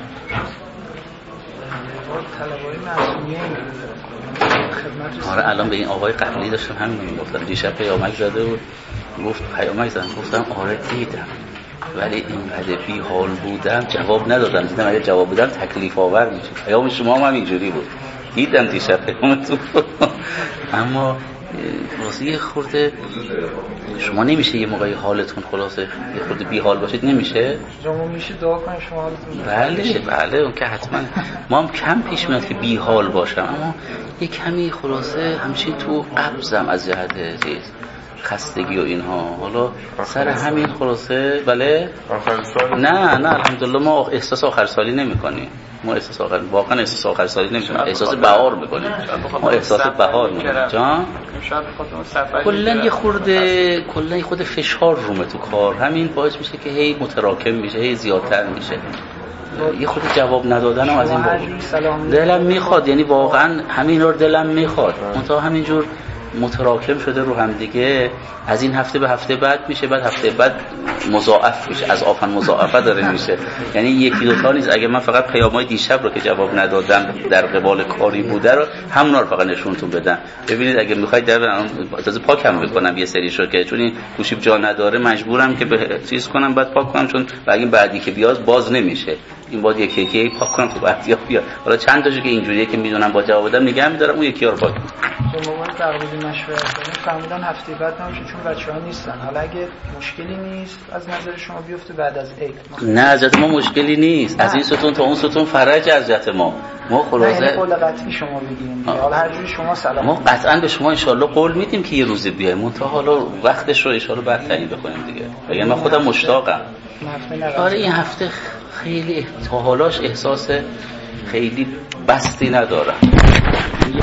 طلبای معصومین خدمت. آره الان به این آقای قبلی داشتم همین میگفتم، دیشب پیامک زده بود، گفت پیامک زدم، گفتم آره دیدم ولی اینقدر بی حال بودم جواب ندادم، دیدم اگه جواب بدم تکلیف آور میشه. پیام شما هم اینجوری بود، دیدم دیشب پیامتون. اما خلاصه یه خورده شما نمیشه یه موقعی حالتون خلاصه یه خورده بی حال باشید، نمیشه شما میشه دعا کنید شما حالتون بله اون که حتما ما هم کم پیش میاد که بی حال باشم، اما یه کمی خلاصه همچین تو قبضم از جهت چیز خستگی و اینها. حالا سر همین خلاصه بله نه الحمدلله ما احساس آخر سالی نمی‌کنیم. ما احساس آخر واقعا احساس آخر سالی نمی‌کنیم، احساس بهار می‌کنیم. ما احساس بهار می‌کنیم. جان کلا یه خود فشار رومه تو کار، همین باعث میشه که هی متراکم میشه، هی زیادتر میشه. یه خود جواب ندادن هم از این بابا دلم میخواد، یعنی واقعا همین رو دلم میخواد، منتها همینجور متراکم شده رو هم دیگه، از این هفته به هفته بعد میشه، بعد هفته بعد مضاعف میشه، از آفن مضاعفه داره میشه. یعنی یکی دو تا نیست. اگه من فقط پیامای دیشب رو که جواب ندادم در قبال کاری بوده رو همونا رو فقط نشونتون بدم. ببینید اگه میخواید در اجازه پاکم میکنم یه سریشو که چون این گوشیم جا نداره مجبورم که به چیز کنم بعد پاک کنم، چون اگه بعدی که بیاد باز نمیشه. این باید یکی یکی پاک کنم تو بعدیا بیاد. حالا چند تاشو که اینجوریه که میدونم با جواب بدم نگه می‌دارم، اون یکی رو پاک کنم. شما من تقریبا مشورت کردم فهمیدن هفته بعد نمیشه چون بچه‌ها نیستن. حالا اگه مشکلی نیست از نظر شما بیفته بعد از عید. نه از جهت ما مشکلی نیست، از این ستون تا اون ستون فرج از جهت ما خلاصه قول قطعی شما بگیم دیگه. حالا هر جوری شما سلام ما قطعا به شما ان شاء الله قول میدیم که یه روزی بیایم، منتها حالا وقتش رو ان شاء الله بعد تعیین بکنیم دیگه. بگم من خودم مشتاقم. آره این هفته خیلی تا حالاش احساس خیلی بستی ندارم. یه